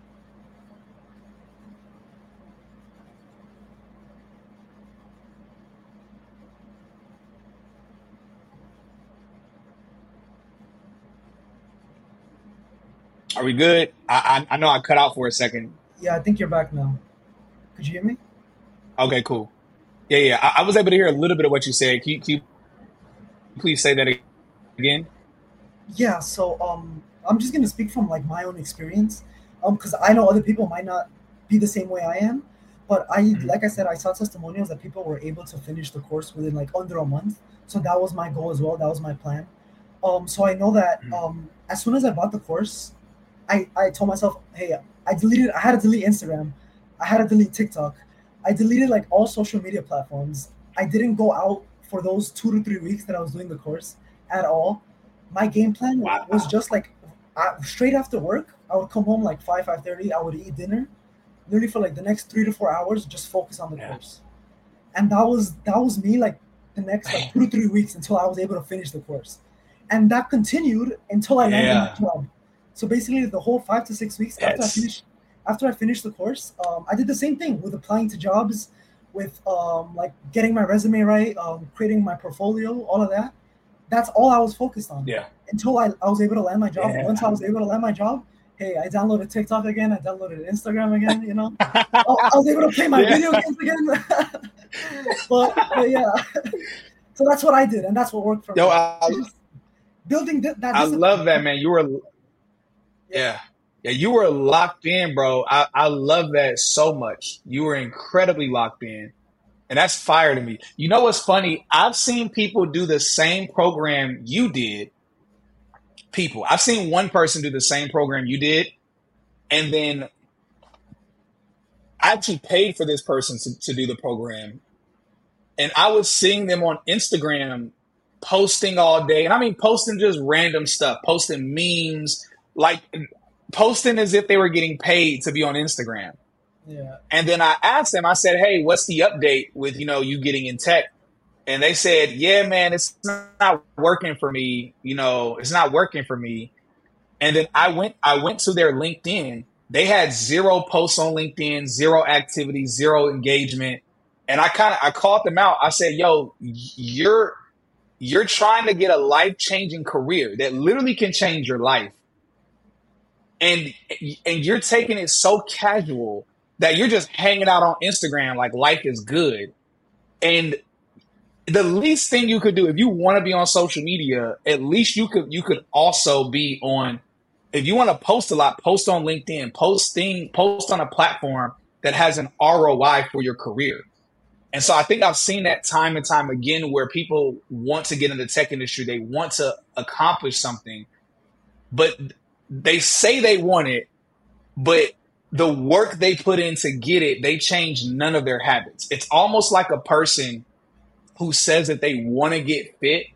Are we good? I, I I know I cut out for a second. Yeah, I think you're back now. Could you hear me? Okay, cool. Yeah, yeah. I, I was able to hear a little bit of what you said. Can you, can you please say that again? Yeah, so um, I'm just gonna speak from like my own experience, um, because I know other people might not be the same way I am, but I, Mhm. like I said, I saw testimonials that people were able to finish the course within like under a month. So that was my goal as well. That was my plan. Um, so I know that Mhm. um, as soon as I bought the course, I I told myself, hey, I deleted. I had to delete Instagram. I had to delete TikTok. I deleted like all social media platforms. I didn't go out for those two to three weeks that I was doing the course at all. My game plan Wow. was just like I, straight after work, I would come home like five five thirty. I would eat dinner, literally for like the next three to four hours, just focus on the Yeah. course, and that was that was me like the next like Man. two to three weeks until I was able to finish the course, and that continued until I landed Yeah. my job. So basically, the whole five to six weeks after I That's finished after I finished the course, um, I did the same thing with applying to jobs, with um, like getting my resume right, um, creating my portfolio, all of that. That's all I was focused on yeah. until I, I was able to land my job. Yeah. Once I was able to land my job, hey, I downloaded TikTok again. I downloaded Instagram again. You know, I, I was able to play my Yeah. video games again. but, but yeah, So that's what I did, and that's what worked for Yo, me. I, Building th- that I discipline. love that, man. You were, Yeah. yeah, yeah, you were locked in, bro. I, I love that so much. You were incredibly locked in. And that's fire to me. You know what's funny? I've seen people do the same program you did. People. I've seen one person do the same program you did. And then I actually paid for this person to, to do the program. And I was seeing them on Instagram posting all day. And I mean, posting just random stuff, posting memes, like posting as if they were getting paid to be on Instagram. Yeah. And then I asked them, I said, hey, what's the update with, you know, you getting in tech? And they said, yeah, man, it's not working for me. You know, it's not working for me. And then I went, I went to their LinkedIn. They had zero posts on LinkedIn, zero activity, zero engagement. And I kind of, I called them out. I said, yo, you're, you're trying to get a life-changing career that literally can change your life. And, and you're taking it so casual that you're just hanging out on Instagram like life is good. And the least thing you could do if you want to be on social media, at least you could you could also be on, if you want to post a lot, post on LinkedIn, post thing, post on a platform that has an R O I for your career. And so I think I've seen that time and time again where people want to get in the tech industry, they want to accomplish something, but they say they want it, but the work they put in to get it, they change none of their habits. It's almost like a person who says that they want to get fit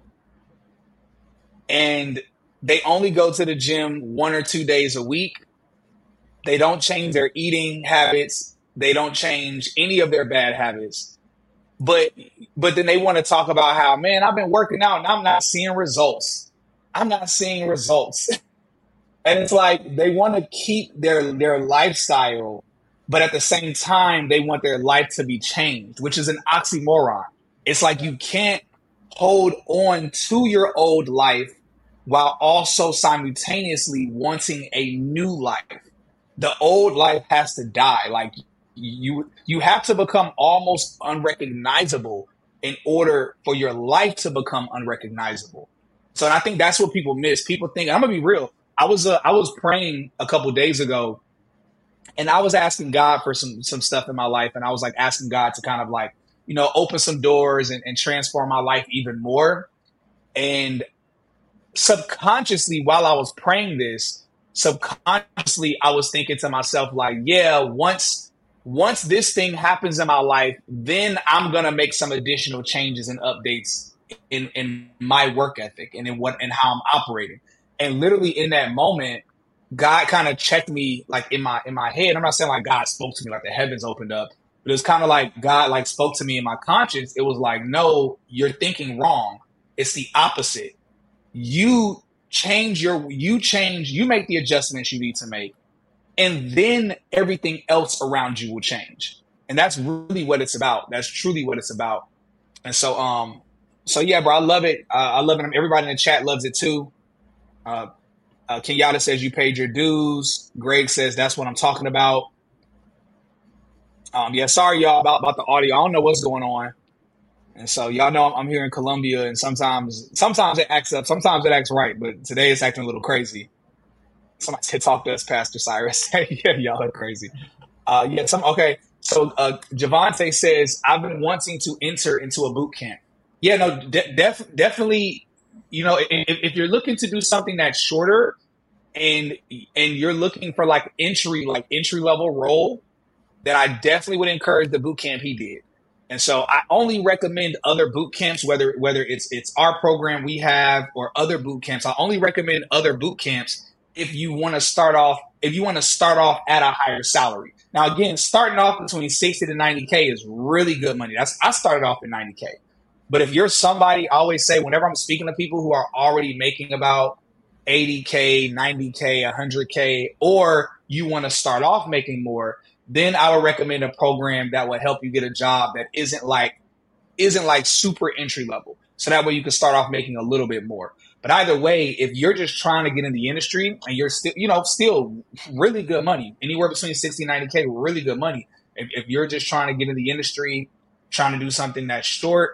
and they only go to the gym one or two days a week. They don't change their eating habits. They don't change any of their bad habits. But but then they want to talk about how, man, I've been working out and I'm not seeing results. I'm not seeing results. And it's like they want to keep their their lifestyle, but at the same time, they want their life to be changed, which is an oxymoron. It's like you can't hold on to your old life while also simultaneously wanting a new life. The old life has to die. Like you, you have to become almost unrecognizable in order for your life to become unrecognizable. So I think that's what people miss. People think, I'm gonna be real. I was uh, I was praying a couple days ago, and I was asking God for some some stuff in my life, and I was like asking God to kind of like, you know, open some doors and, and transform my life even more. And subconsciously, while I was praying this, subconsciously I was thinking to myself, like, yeah, once once this thing happens in my life, then I'm gonna make some additional changes and updates in in my work ethic and in what and how I'm operating. And literally in that moment, God kind of checked me like in my in my head. I'm not saying like God spoke to me like the heavens opened up, but it was kind of like God like spoke to me in my conscience. It was like, no, you're thinking wrong. It's the opposite. You change your you change, you make the adjustments you need to make, and then everything else around you will change. And that's really what it's about. That's truly what it's about. And so um so yeah, bro, I love it. Uh, I love it. Everybody in the chat loves it too. Uh, uh, Kenyatta says you paid your dues. Greg says that's what I'm talking about. Um, yeah, sorry y'all about, about the audio. I don't know what's going on. And so y'all know I'm, I'm here in Colombia, and sometimes sometimes it acts up, sometimes it acts right, but today it's acting a little crazy. Somebody said talk to us, Pastor Cyrus. Yeah, y'all are crazy. Uh, yeah, some okay. So uh, Javante says I've been wanting to enter into a boot camp. Yeah, no, de- def- definitely. You know, if, if you're looking to do something that's shorter and and you're looking for like entry, like entry level role, then I definitely would encourage the boot camp he did. And so I only recommend other boot camps, whether whether it's it's our program we have or other boot camps. I only recommend other boot camps if you want to start off, if you want to start off at a higher salary. Now, again, starting off between sixty to ninety K is really good money. That's I started off at ninety K. But if you're somebody, I always say whenever I'm speaking to people who are already making about eighty K, ninety K, one hundred K, or you want to start off making more, then I would recommend a program that will help you get a job that isn't like isn't like super entry level. So that way you can start off making a little bit more. But either way, if you're just trying to get in the industry and you're still, you know, still really good money, anywhere between sixty and ninety K, really good money. If, if you're just trying to get in the industry, trying to do something that's short,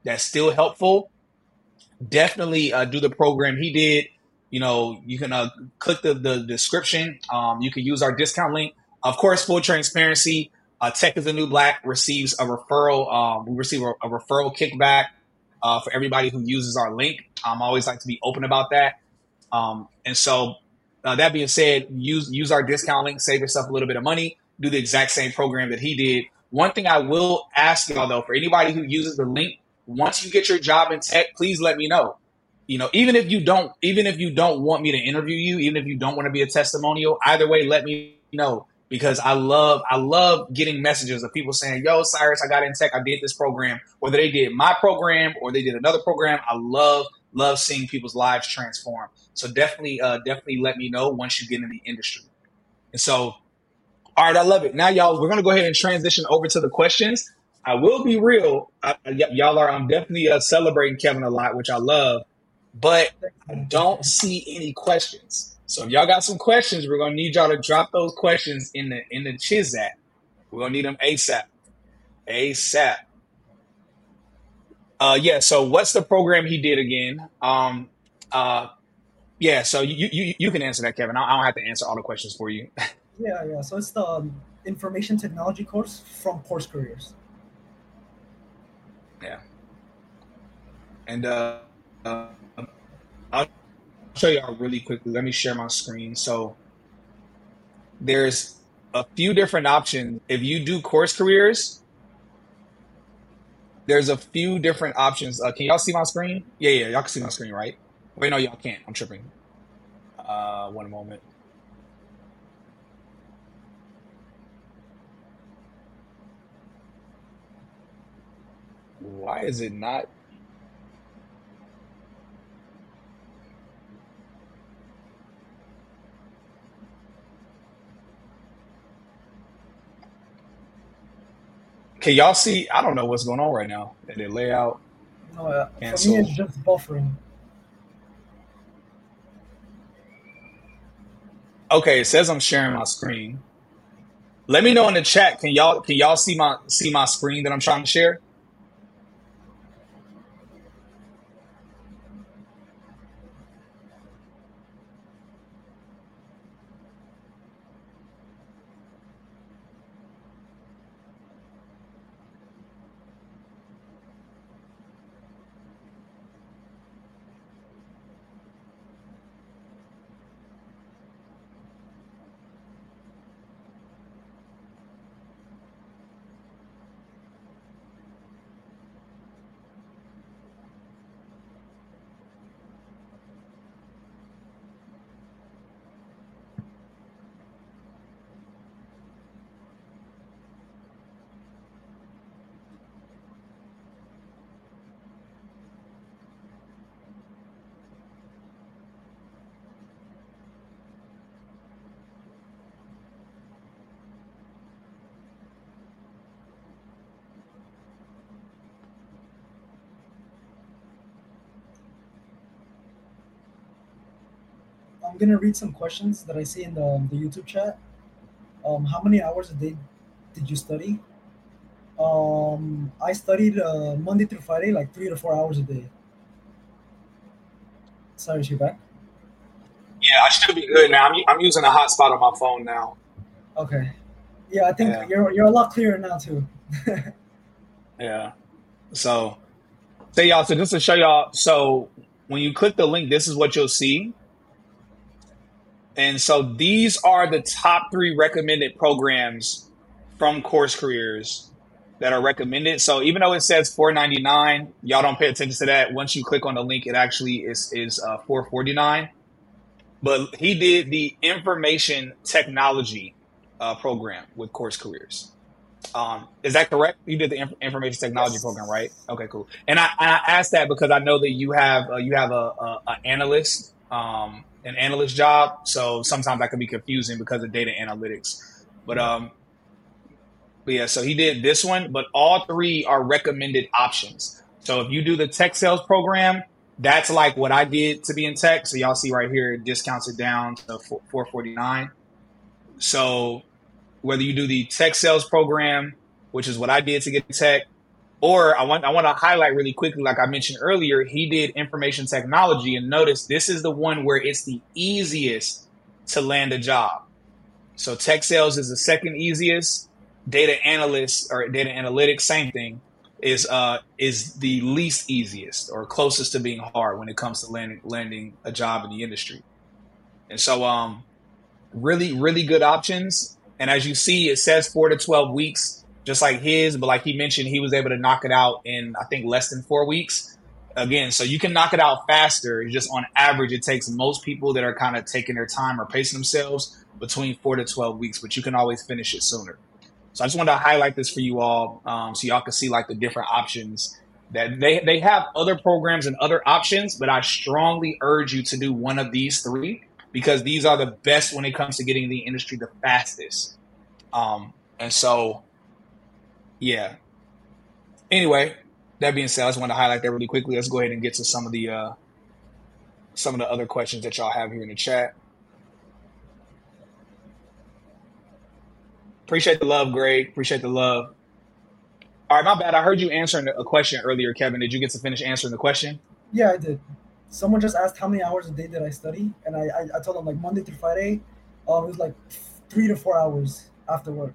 that's still helpful, definitely uh, do the program he did. You know, you can uh, click the, the description. Um, you can use our discount link. Of course, full transparency. Uh, Tech is the New Black receives a referral. Um, we receive a, a referral kickback uh, for everybody who uses our link. I'm always like to be open about that. Um, and so uh, that being said, use use our discount link, save yourself a little bit of money, do the exact same program that he did. One thing I will ask y'all though, for anybody who uses the link, once you get your job in tech, please let me know. You know, even if you don't, even if you don't want me to interview you, even if you don't want to be a testimonial, either way, let me know, because I love, I love getting messages of people saying, yo, Cyrus, I got in tech. I did this program, whether they did my program or they did another program. I love, love seeing people's lives transform. So definitely, uh, definitely let me know once you get in the industry. And so, all right, I love it. Now, y'all, we're going to go ahead and transition over to the questions. I will be real. I, y- y'all are, I'm definitely uh, celebrating Kevin a lot, which I love. But I don't see any questions. So if y'all got some questions, we're gonna need y'all to drop those questions in the in the Chizat. We're gonna need them ASAP. ASAP. Uh yeah, so what's the program he did again? Um uh yeah, so you you you can answer that, Kevin. I I don't have to answer all the questions for you. Yeah, yeah. So it's the um, information technology course from Course Careers. Yeah. And uh, uh I'll show y'all really quickly. Let me share my screen. So there's a few different options. If you do Course Careers, there's a few different options. Uh, can y'all see my screen? Yeah, yeah, y'all can see my screen, right? Wait, no, y'all can't. I'm tripping. Uh, one moment. Why is it not? Can y'all see? I don't know what's going on right now. Did it layout No, uh, for me cancel? it's just buffering. Okay, it says I'm sharing my screen. Let me know in the chat. Can y'all can y'all see my see my screen that I'm trying to share? I'm gonna read some questions that I see in the, the YouTube chat. Um, how many hours a day did you study? Um, I studied uh, Monday through Friday, like three to four hours a day. Sorry, is you back? Yeah, I should be good now. I'm I'm using a hotspot on my phone now. Okay. Yeah, I think Yeah, you're you're a lot clearer now too. yeah. So, say y'all. So just to show y'all. So when you click the link, this is what you'll see. And so these are the top three recommended programs from Course Careers that are recommended. So even though it says four ninety-nine, y'all don't pay attention to that. Once you click on the link, it actually is is uh, four forty-nine. But he did the information technology uh, program with Course Careers. Um, is that correct? You did the inf- information technology program, right? Yes. Okay, cool. And I, and I asked that because I know that you have uh, you have a, a, a analyst um, an analyst job, so sometimes that can be confusing because of data analytics. But Yeah. um, but yeah, so he did this one, but all three are recommended options. So if you do the tech sales program, that's like what I did to be in tech. So y'all see right here, it discounts it down to four forty-nine. So whether you do the tech sales program, which is what I did to get tech, Or I want I want to highlight really quickly, like I mentioned earlier, he did information technology, and notice this is the one where it's the easiest to land a job. So tech sales is the second easiest. Data analyst or data analytics, same thing, is uh is the least easiest or closest to being hard when it comes to landing landing a job in the industry. And so um really, really good options. And as you see, it says four to twelve weeks. Just like his, but like he mentioned, he was able to knock it out in, I think, less than four weeks. Again, so you can knock it out faster. It's just on average, it takes most people that are kind of taking their time or pacing themselves between four to twelve weeks, but you can always finish it sooner. So I just wanted to highlight this for you all um, so y'all can see like the different options that they, they have other programs and other options, but I strongly urge you to do one of these three because these are the best when it comes to getting the industry the fastest. Um, and so... Yeah. Anyway, that being said, I just want to highlight that really quickly. Let's go ahead and get to some of the uh, some of the other questions that y'all have here in the chat. Appreciate the love, Greg. Appreciate the love. All right, my bad. I heard you answering a question earlier, Kevin. Did you get to finish answering the question? Yeah, I did. Someone just asked how many hours a day did I study, and I I, I told them like Monday through Friday, uh, it was like three to four hours after work.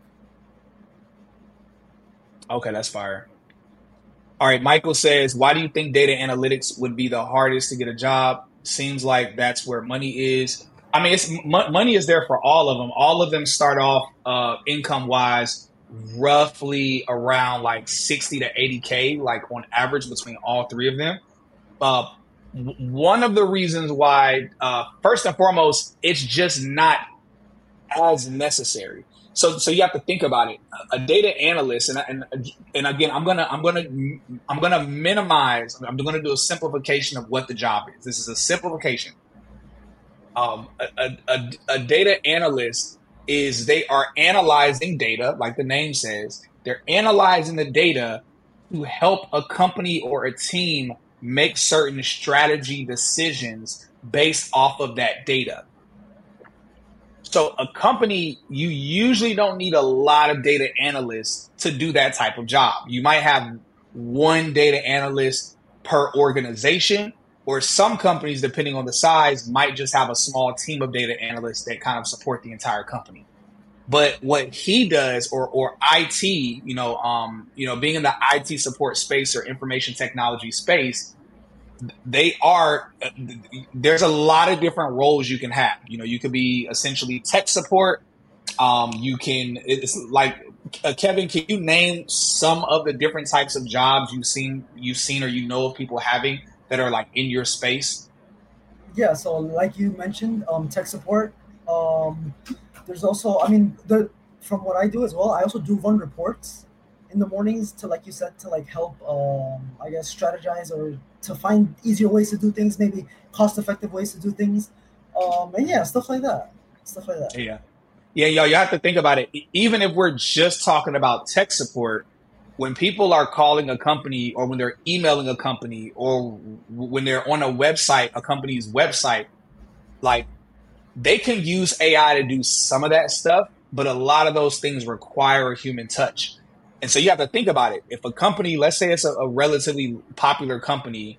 Okay, that's fire. All right, Michael says, why do you think data analytics would be the hardest to get a job? Seems like that's where money is. I mean, it's m- money is there for all of them. All of them start off uh, income-wise roughly around like sixty to eighty K, like on average between all three of them. Uh, w- one of the reasons why, uh, first and foremost, it's just not as necessary. So, so you have to think about it. A data analyst, and and and again, I'm gonna I'm gonna I'm gonna minimize. I'm gonna do a simplification of what the job is. This is a simplification. Um, a, a, a data analyst is they are analyzing data, like the name says. They're analyzing the data to help a company or a team make certain strategy decisions based off of that data. So a company, you usually don't need a lot of data analysts to do that type of job. You might have one data analyst per organization, or some companies, depending on the size, might just have a small team of data analysts that kind of support the entire company. But what he does, or or I T, you know, um, you know, being in the I T support space or information technology space, they are, there's a lot of different roles you can have. You know, you could be essentially tech support. Um, you can, it's like, uh, Kevin, can you name some of the different types of jobs you've seen, you've seen or you know of people having that are like in your space? Yeah, so like you mentioned, um, tech support. Um, there's also, I mean, the from what I do as well, I also do run reports in the mornings to, like you said, to like help, um, I guess, strategize or to find easier ways to do things, maybe cost-effective ways to do things, um, and yeah, stuff like that, stuff like that. Yeah, yeah, yo, you have to think about it. Even if we're just talking about tech support, when people are calling a company or when they're emailing a company or when they're on a website, a company's website, like they can use A I to do some of that stuff, but a lot of those things require a human touch. And so you have to think about it. If a company, let's say it's a, a relatively popular company,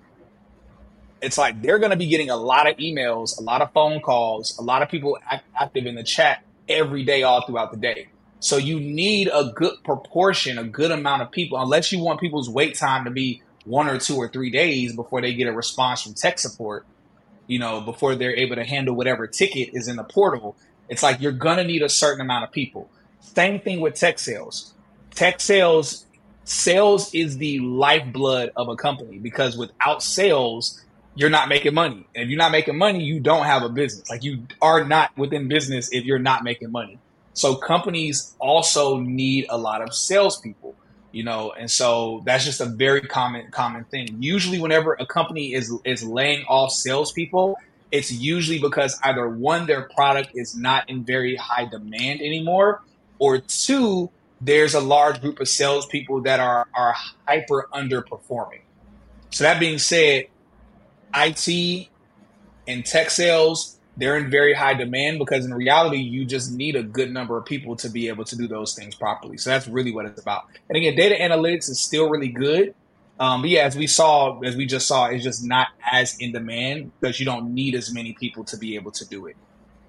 it's like they're going to be getting a lot of emails, a lot of phone calls, a lot of people act, active in the chat every day, all throughout the day. So you need a good proportion, a good amount of people, unless you want people's wait time to be one or two or three days before they get a response from tech support, you know, before they're able to handle whatever ticket is in the portal. It's like you're going to need a certain amount of people. Same thing with tech sales. Tech sales, sales is the lifeblood of a company because without sales, you're not making money. And if you're not making money, you don't have a business. Like you are not within business if you're not making money. So companies also need a lot of salespeople, you know, and so that's just a very common common thing. Usually whenever a company is is laying off salespeople, it's usually because either one, their product is not in very high demand anymore, or two, there's a large group of salespeople that are are hyper underperforming. So that being said, I T and tech sales, they're in very high demand because in reality, you just need a good number of people to be able to do those things properly. So that's really what it's about. And again, data analytics is still really good. Um, but yeah, as we saw, as we just saw, it's just not as in demand because you don't need as many people to be able to do it.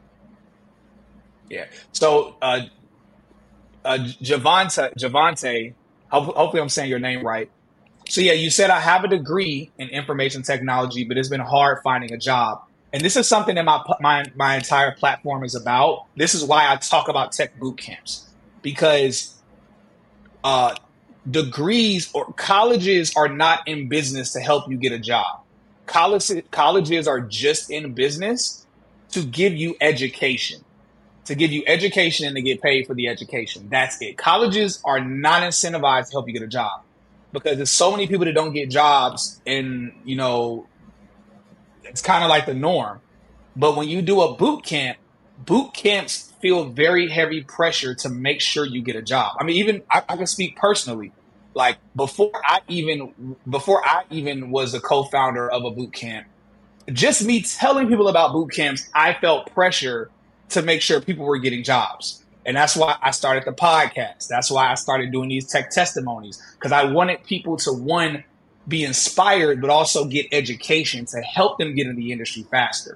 Yeah. So, uh, uh, Javante, Javante, ho- hopefully I'm saying your name right. So yeah, you said I have a degree in information technology, but it's been hard finding a job. And this is something that my my my entire platform is about. This is why I talk about tech boot camps, because uh, degrees or colleges are not in business to help you get a job. College, colleges are just in business to give you education, to give you education and to get paid for the education. That's it. Colleges are not incentivized to help you get a job because there's so many people that don't get jobs, and you know, it's kind of like the norm. But when you do a boot camp, boot camps feel very heavy pressure to make sure you get a job. I mean, even I, I can speak personally. Like before I even before I even was a co-founder of a boot camp, just me telling people about boot camps, I felt pressure to make sure people were getting jobs. And that's why I started the podcast. That's why I started doing these tech testimonies, because I wanted people to, one, be inspired, but also get education to help them get in the industry faster.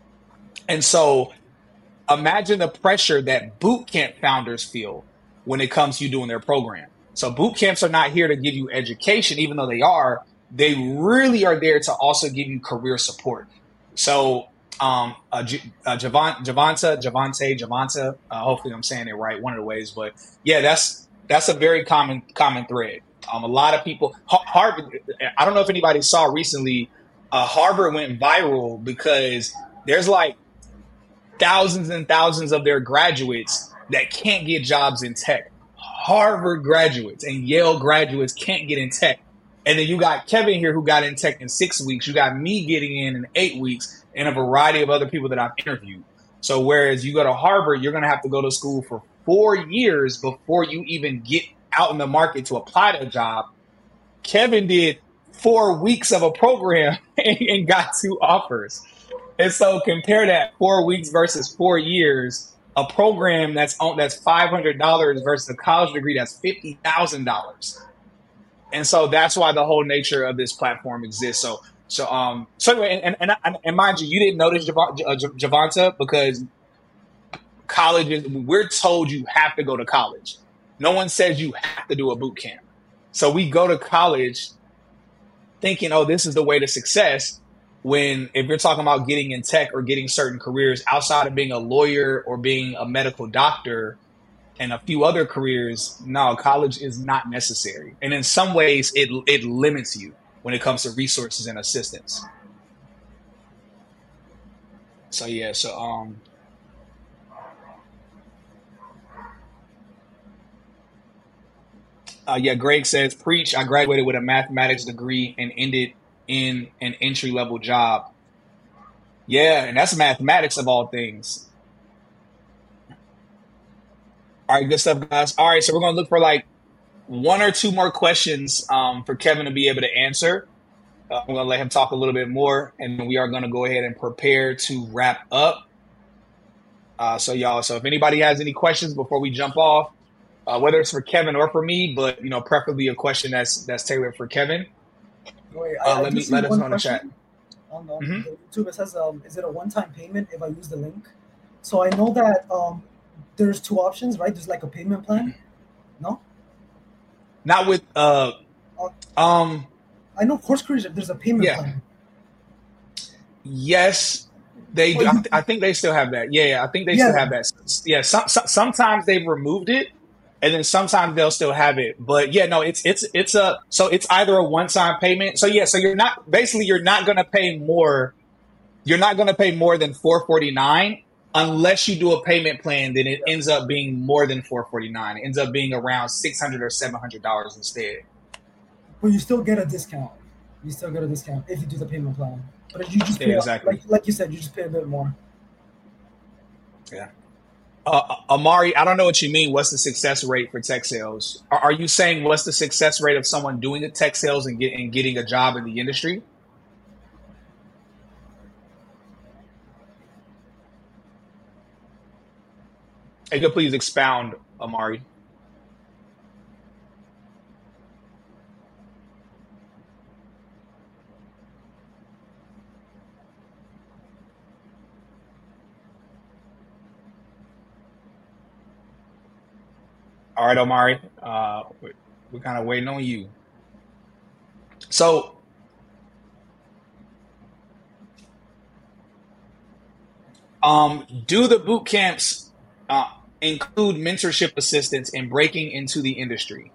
And so imagine the pressure that boot camp founders feel when it comes to you doing their program. So boot camps are not here to give you education, even though they are. They really are there to also give you career support. So um, uh, J- uh, Javon, Javanta, Javante, Javanta, uh, hopefully I'm saying it right, one of the ways. But yeah, that's that's a very common common thread. Um, a lot of people, Harvard, I don't know if anybody saw recently, uh, Harvard went viral because there's like thousands and thousands of their graduates that can't get jobs in tech. Harvard graduates and Yale graduates can't get in tech. And then you got Kevin here who got in tech in six weeks. You got me getting in in eight weeks and a variety of other people that I've interviewed. So whereas you go to Harvard, you're going to have to go to school for four years before you even get out in the market to apply to a job. Kevin did four weeks of a program and, and got two offers. And so compare that four weeks versus four years, a program that's on, that's five hundred dollars versus a college degree that's fifty thousand dollars. And so that's why the whole nature of this platform exists. So, so, um, so anyway, and, and, and, and mind you, you didn't notice Jav- uh, Javanta because colleges, we're told you have to go to college. No one says you have to do a boot camp. So we go to college thinking, oh, this is the way to success. When if you're talking about getting in tech or getting certain careers outside of being a lawyer or being a medical doctor and a few other careers, no, college is not necessary. And in some ways, it it limits you when it comes to resources and assistance. So yeah, so um, uh, yeah, Greg says, preach. I graduated with a mathematics degree and ended in an entry level job. Yeah, and that's mathematics of all things. All right, good stuff, guys. All right, so we're gonna look for like one or two more questions um, for Kevin to be able to answer. Uh, I'm gonna let him talk a little bit more, and then we are gonna go ahead and prepare to wrap up. Uh, so y'all, so if anybody has any questions before we jump off, uh, whether it's for Kevin or for me, but you know, preferably a question that's that's tailored for Kevin. Wait, Uh, I, I let do me see let us one know in the chat. question on um, Mhm. the YouTube. It says, um, "Is it a one-time payment if I use the link?" So I know that um, there's two options, right? There's like a payment plan. No, Not with uh uh, um I know Course Creator. There's a payment yeah. plan. Yes, they do. Well, I, you, I think they still have that. Yeah, yeah, I think they still yeah, have that. Yeah, some, some, sometimes they've removed it, and then sometimes they'll still have it. But yeah, no, it's it's it's a so it's either a one-time payment. So yeah, so you're not basically you're not gonna pay more. You're not gonna pay more than four forty-nine unless you do a payment plan. Then it yeah. ends up being more than four forty-nine. It ends up being around six hundred or seven hundred dollars instead. But you still get a discount. You still get a discount if you do the payment plan. But if you just Yeah, pay, exactly. like like you said, you just pay a bit more. Yeah. Uh, Amari, I don't know what you mean. What's the success rate for tech sales? Are, are you saying what's the success rate of someone doing the tech sales and, get, and getting a job in the industry? Hey, could please expound, Amari. All right, Omari. Uh, we're, we're kind of waiting on you. So, um, do the boot camps uh, include mentorship assistance in breaking into the industry?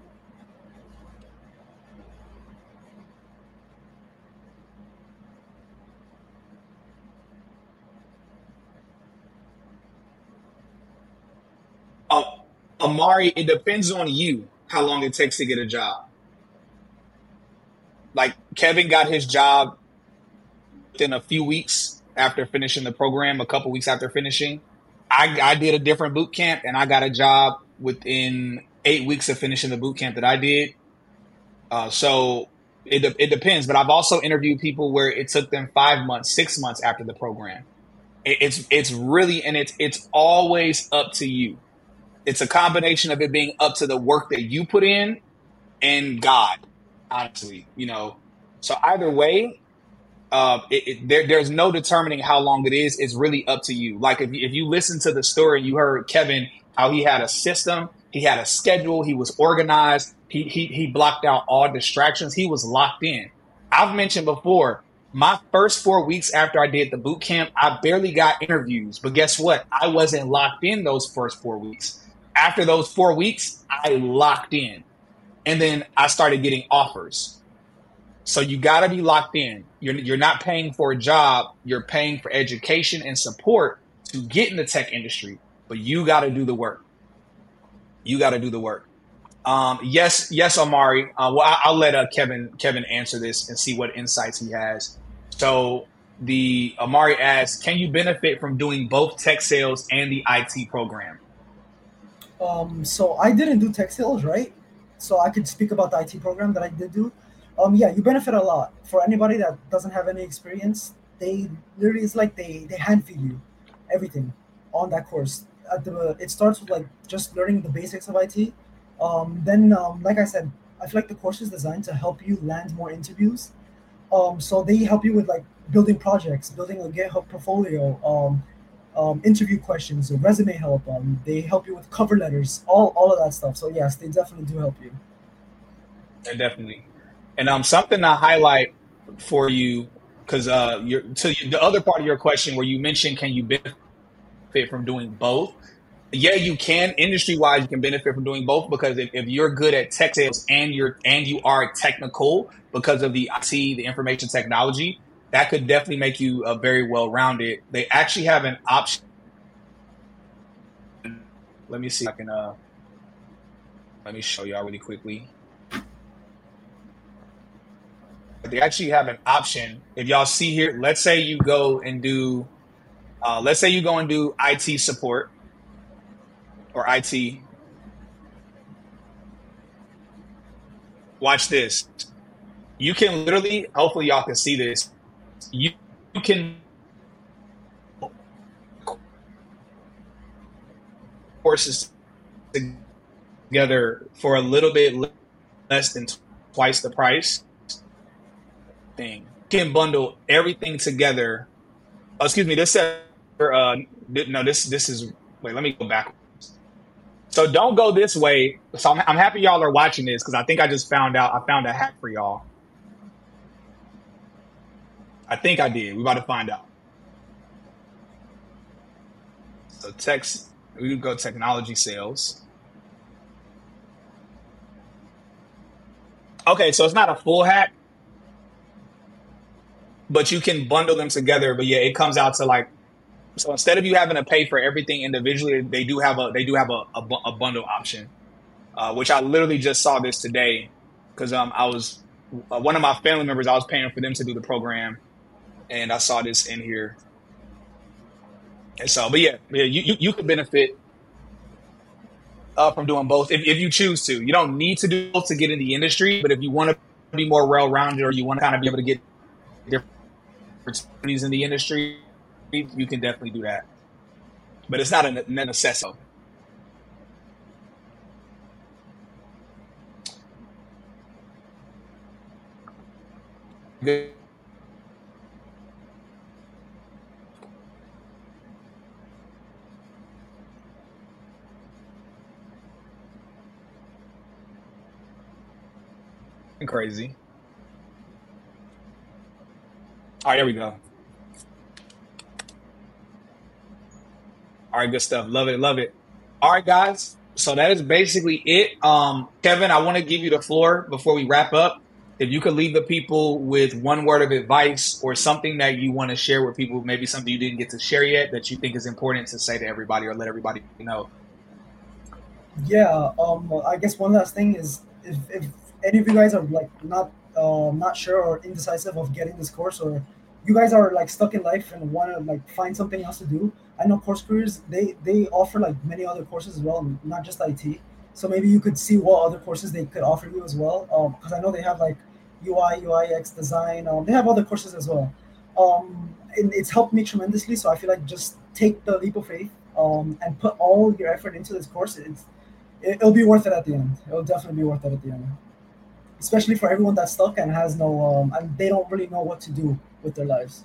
Uh, Amari, it depends on you how long it takes to get a job. Like Kevin got his job within a few weeks after finishing the program, a couple weeks after finishing. I, I did a different boot camp and I got a job within eight weeks of finishing the boot camp that I did. Uh, so it, de- it depends. But I've also interviewed people where it took them five months, six months after the program. It, it's it's really, and it's it's always up to you. It's a combination of it being up to the work that you put in and God, honestly, you know. So either way, uh, it, it, there, there's no determining how long it is. It's really up to you. Like if you, if you listen to the story, you heard Kevin, how he had a system, he had a schedule, he was organized, he, he, he blocked out all distractions. He was locked in. I've mentioned before, my first four weeks after I did the boot camp, I barely got interviews. But guess what? I wasn't locked in those first four weeks. After those four weeks, I locked in. And then I started getting offers. So you got to be locked in. You're, you're not paying for a job. You're paying for education and support to get in the tech industry. But you got to do the work. You got to do the work. Um, yes, yes, Omari. Uh, well, I, I'll let uh, Kevin Kevin answer this and see what insights he has. So the Amari asks, can you benefit from doing both tech sales and the I T program? Um, so I didn't do tech sales, right? So I could speak about the I T program that I did do. Um, yeah, you benefit a lot. For anybody that doesn't have any experience, they literally, it's like they, they hand feed you everything on that course. At the, it starts with like just learning the basics of I T. Um, then, um, like I said, I feel like the course is designed to help you land more interviews. Um, so they help you with like building projects, building a GitHub portfolio, um, um, interview questions, resume help. Um, they help you with cover letters, all, all of that stuff. So yes, they definitely do help you. Yeah, definitely. And um, something to highlight for you, because uh, you're, to the other part of your question where you mentioned, can you benefit from doing both? Yeah, you can. Industry-wise, you can benefit from doing both because if, if you're good at tech sales and you're and you are technical because of the I T, the information technology, that could definitely make you uh, very well-rounded. They actually have an option. Let me see if I can. Uh, let me show y'all really quickly. They actually have an option. If y'all see here, let's say you go and do, uh, let's say you go and do I T support or I T. Watch this. You can literally, hopefully y'all can see this. You, you can courses together for a little bit less than twice the price. Thing. You can bundle everything together. Oh, excuse me. This said, uh, no, this this is. Wait, let me go back. So don't go this way. So I'm, I'm happy y'all are watching this because I think I just found out. I found a hack for y'all. I think I did. We're about to find out. So text. We would go technology sales. Okay, so it's not a full hack. But you can bundle them together. But yeah, it comes out to like, so instead of you having to pay for everything individually, they do have a they do have a, a, a bundle option, uh, which I literally just saw this today because um I was uh, one of my family members, I was paying for them to do the program, and I saw this in here. And so, but yeah, yeah, you you, you could benefit uh, from doing both if if you choose to. You don't need to do both to get in the industry, but if you want to be more well rounded or you want to kind of be able to get different opportunities in the industry, you can definitely do that. but it's not a ne- necessity. Good. Crazy. All right, there we go. All right, good stuff. Love it, love it. All right, guys. So that is basically it. Um, Kevin, I want to give you the floor before we wrap up. If you could leave the people with one word of advice or something that you want to share with people, maybe something you didn't get to share yet that you think is important to say to everybody or let everybody know. Yeah, um, I guess one last thing is if, if any of you guys are like not uh, not sure or indecisive of getting this course, or you guys are like stuck in life and want to like find something else to do, I know Course Careers, they they offer like many other courses as well, not just I T. So maybe you could see what other courses they could offer you as well, because um, I know they have like U I, U I X design. Um, they have other courses as well. Um, and it's helped me tremendously. So I feel like just take the leap of faith um, and put all your effort into this course. It's it, it'll be worth it at the end. It'll definitely be worth it at the end, especially for everyone that's stuck and has no um, and they don't really know what to do with their lives.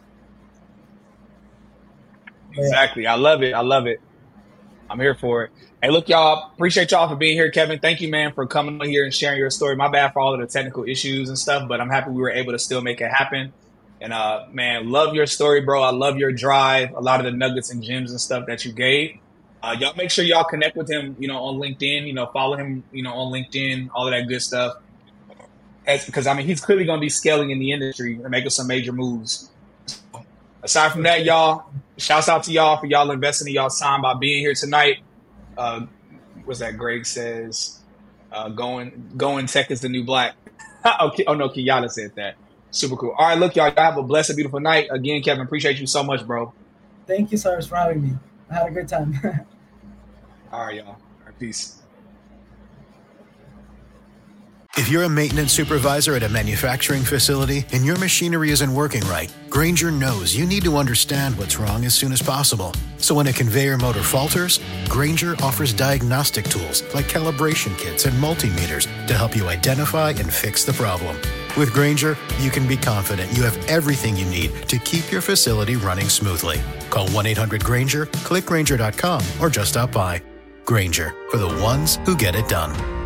Exactly. I love it. I love it. I'm here for it. Hey, look, y'all, appreciate y'all for being here. Kevin, thank you, man, for coming on here and sharing your story. My bad for all of the technical issues and stuff, but I'm happy we were able to still make it happen. And, uh, man, love your story, bro. I love your drive, a lot of the nuggets and gems and stuff that you gave. Uh, y'all make sure y'all connect with him, you know, on LinkedIn, you know, follow him, you know, on LinkedIn, all of that good stuff. As, because, I mean, he's clearly going to be scaling in the industry and making some major moves. Aside from that, y'all, shouts out to y'all for y'all investing in y'all's time by being here tonight. Uh, what's that? Greg says, uh, going, going tech is the new black. Okay. Oh no, Kiana said that. Super cool. All right, look, y'all, y'all have a blessed, beautiful night. Again, Kevin, appreciate you so much, bro. Thank you, Cyrus, for having me. I had a great time. All right, y'all. All right, peace. If you're a maintenance supervisor at a manufacturing facility and your machinery isn't working right, Grainger knows you need to understand what's wrong as soon as possible. So when a conveyor motor falters, Grainger offers diagnostic tools like calibration kits and multimeters to help you identify and fix the problem. With Grainger, you can be confident you have everything you need to keep your facility running smoothly. Call one eight hundred Grainger, click Grainger dot com, or just stop by. Grainger, for the ones who get it done.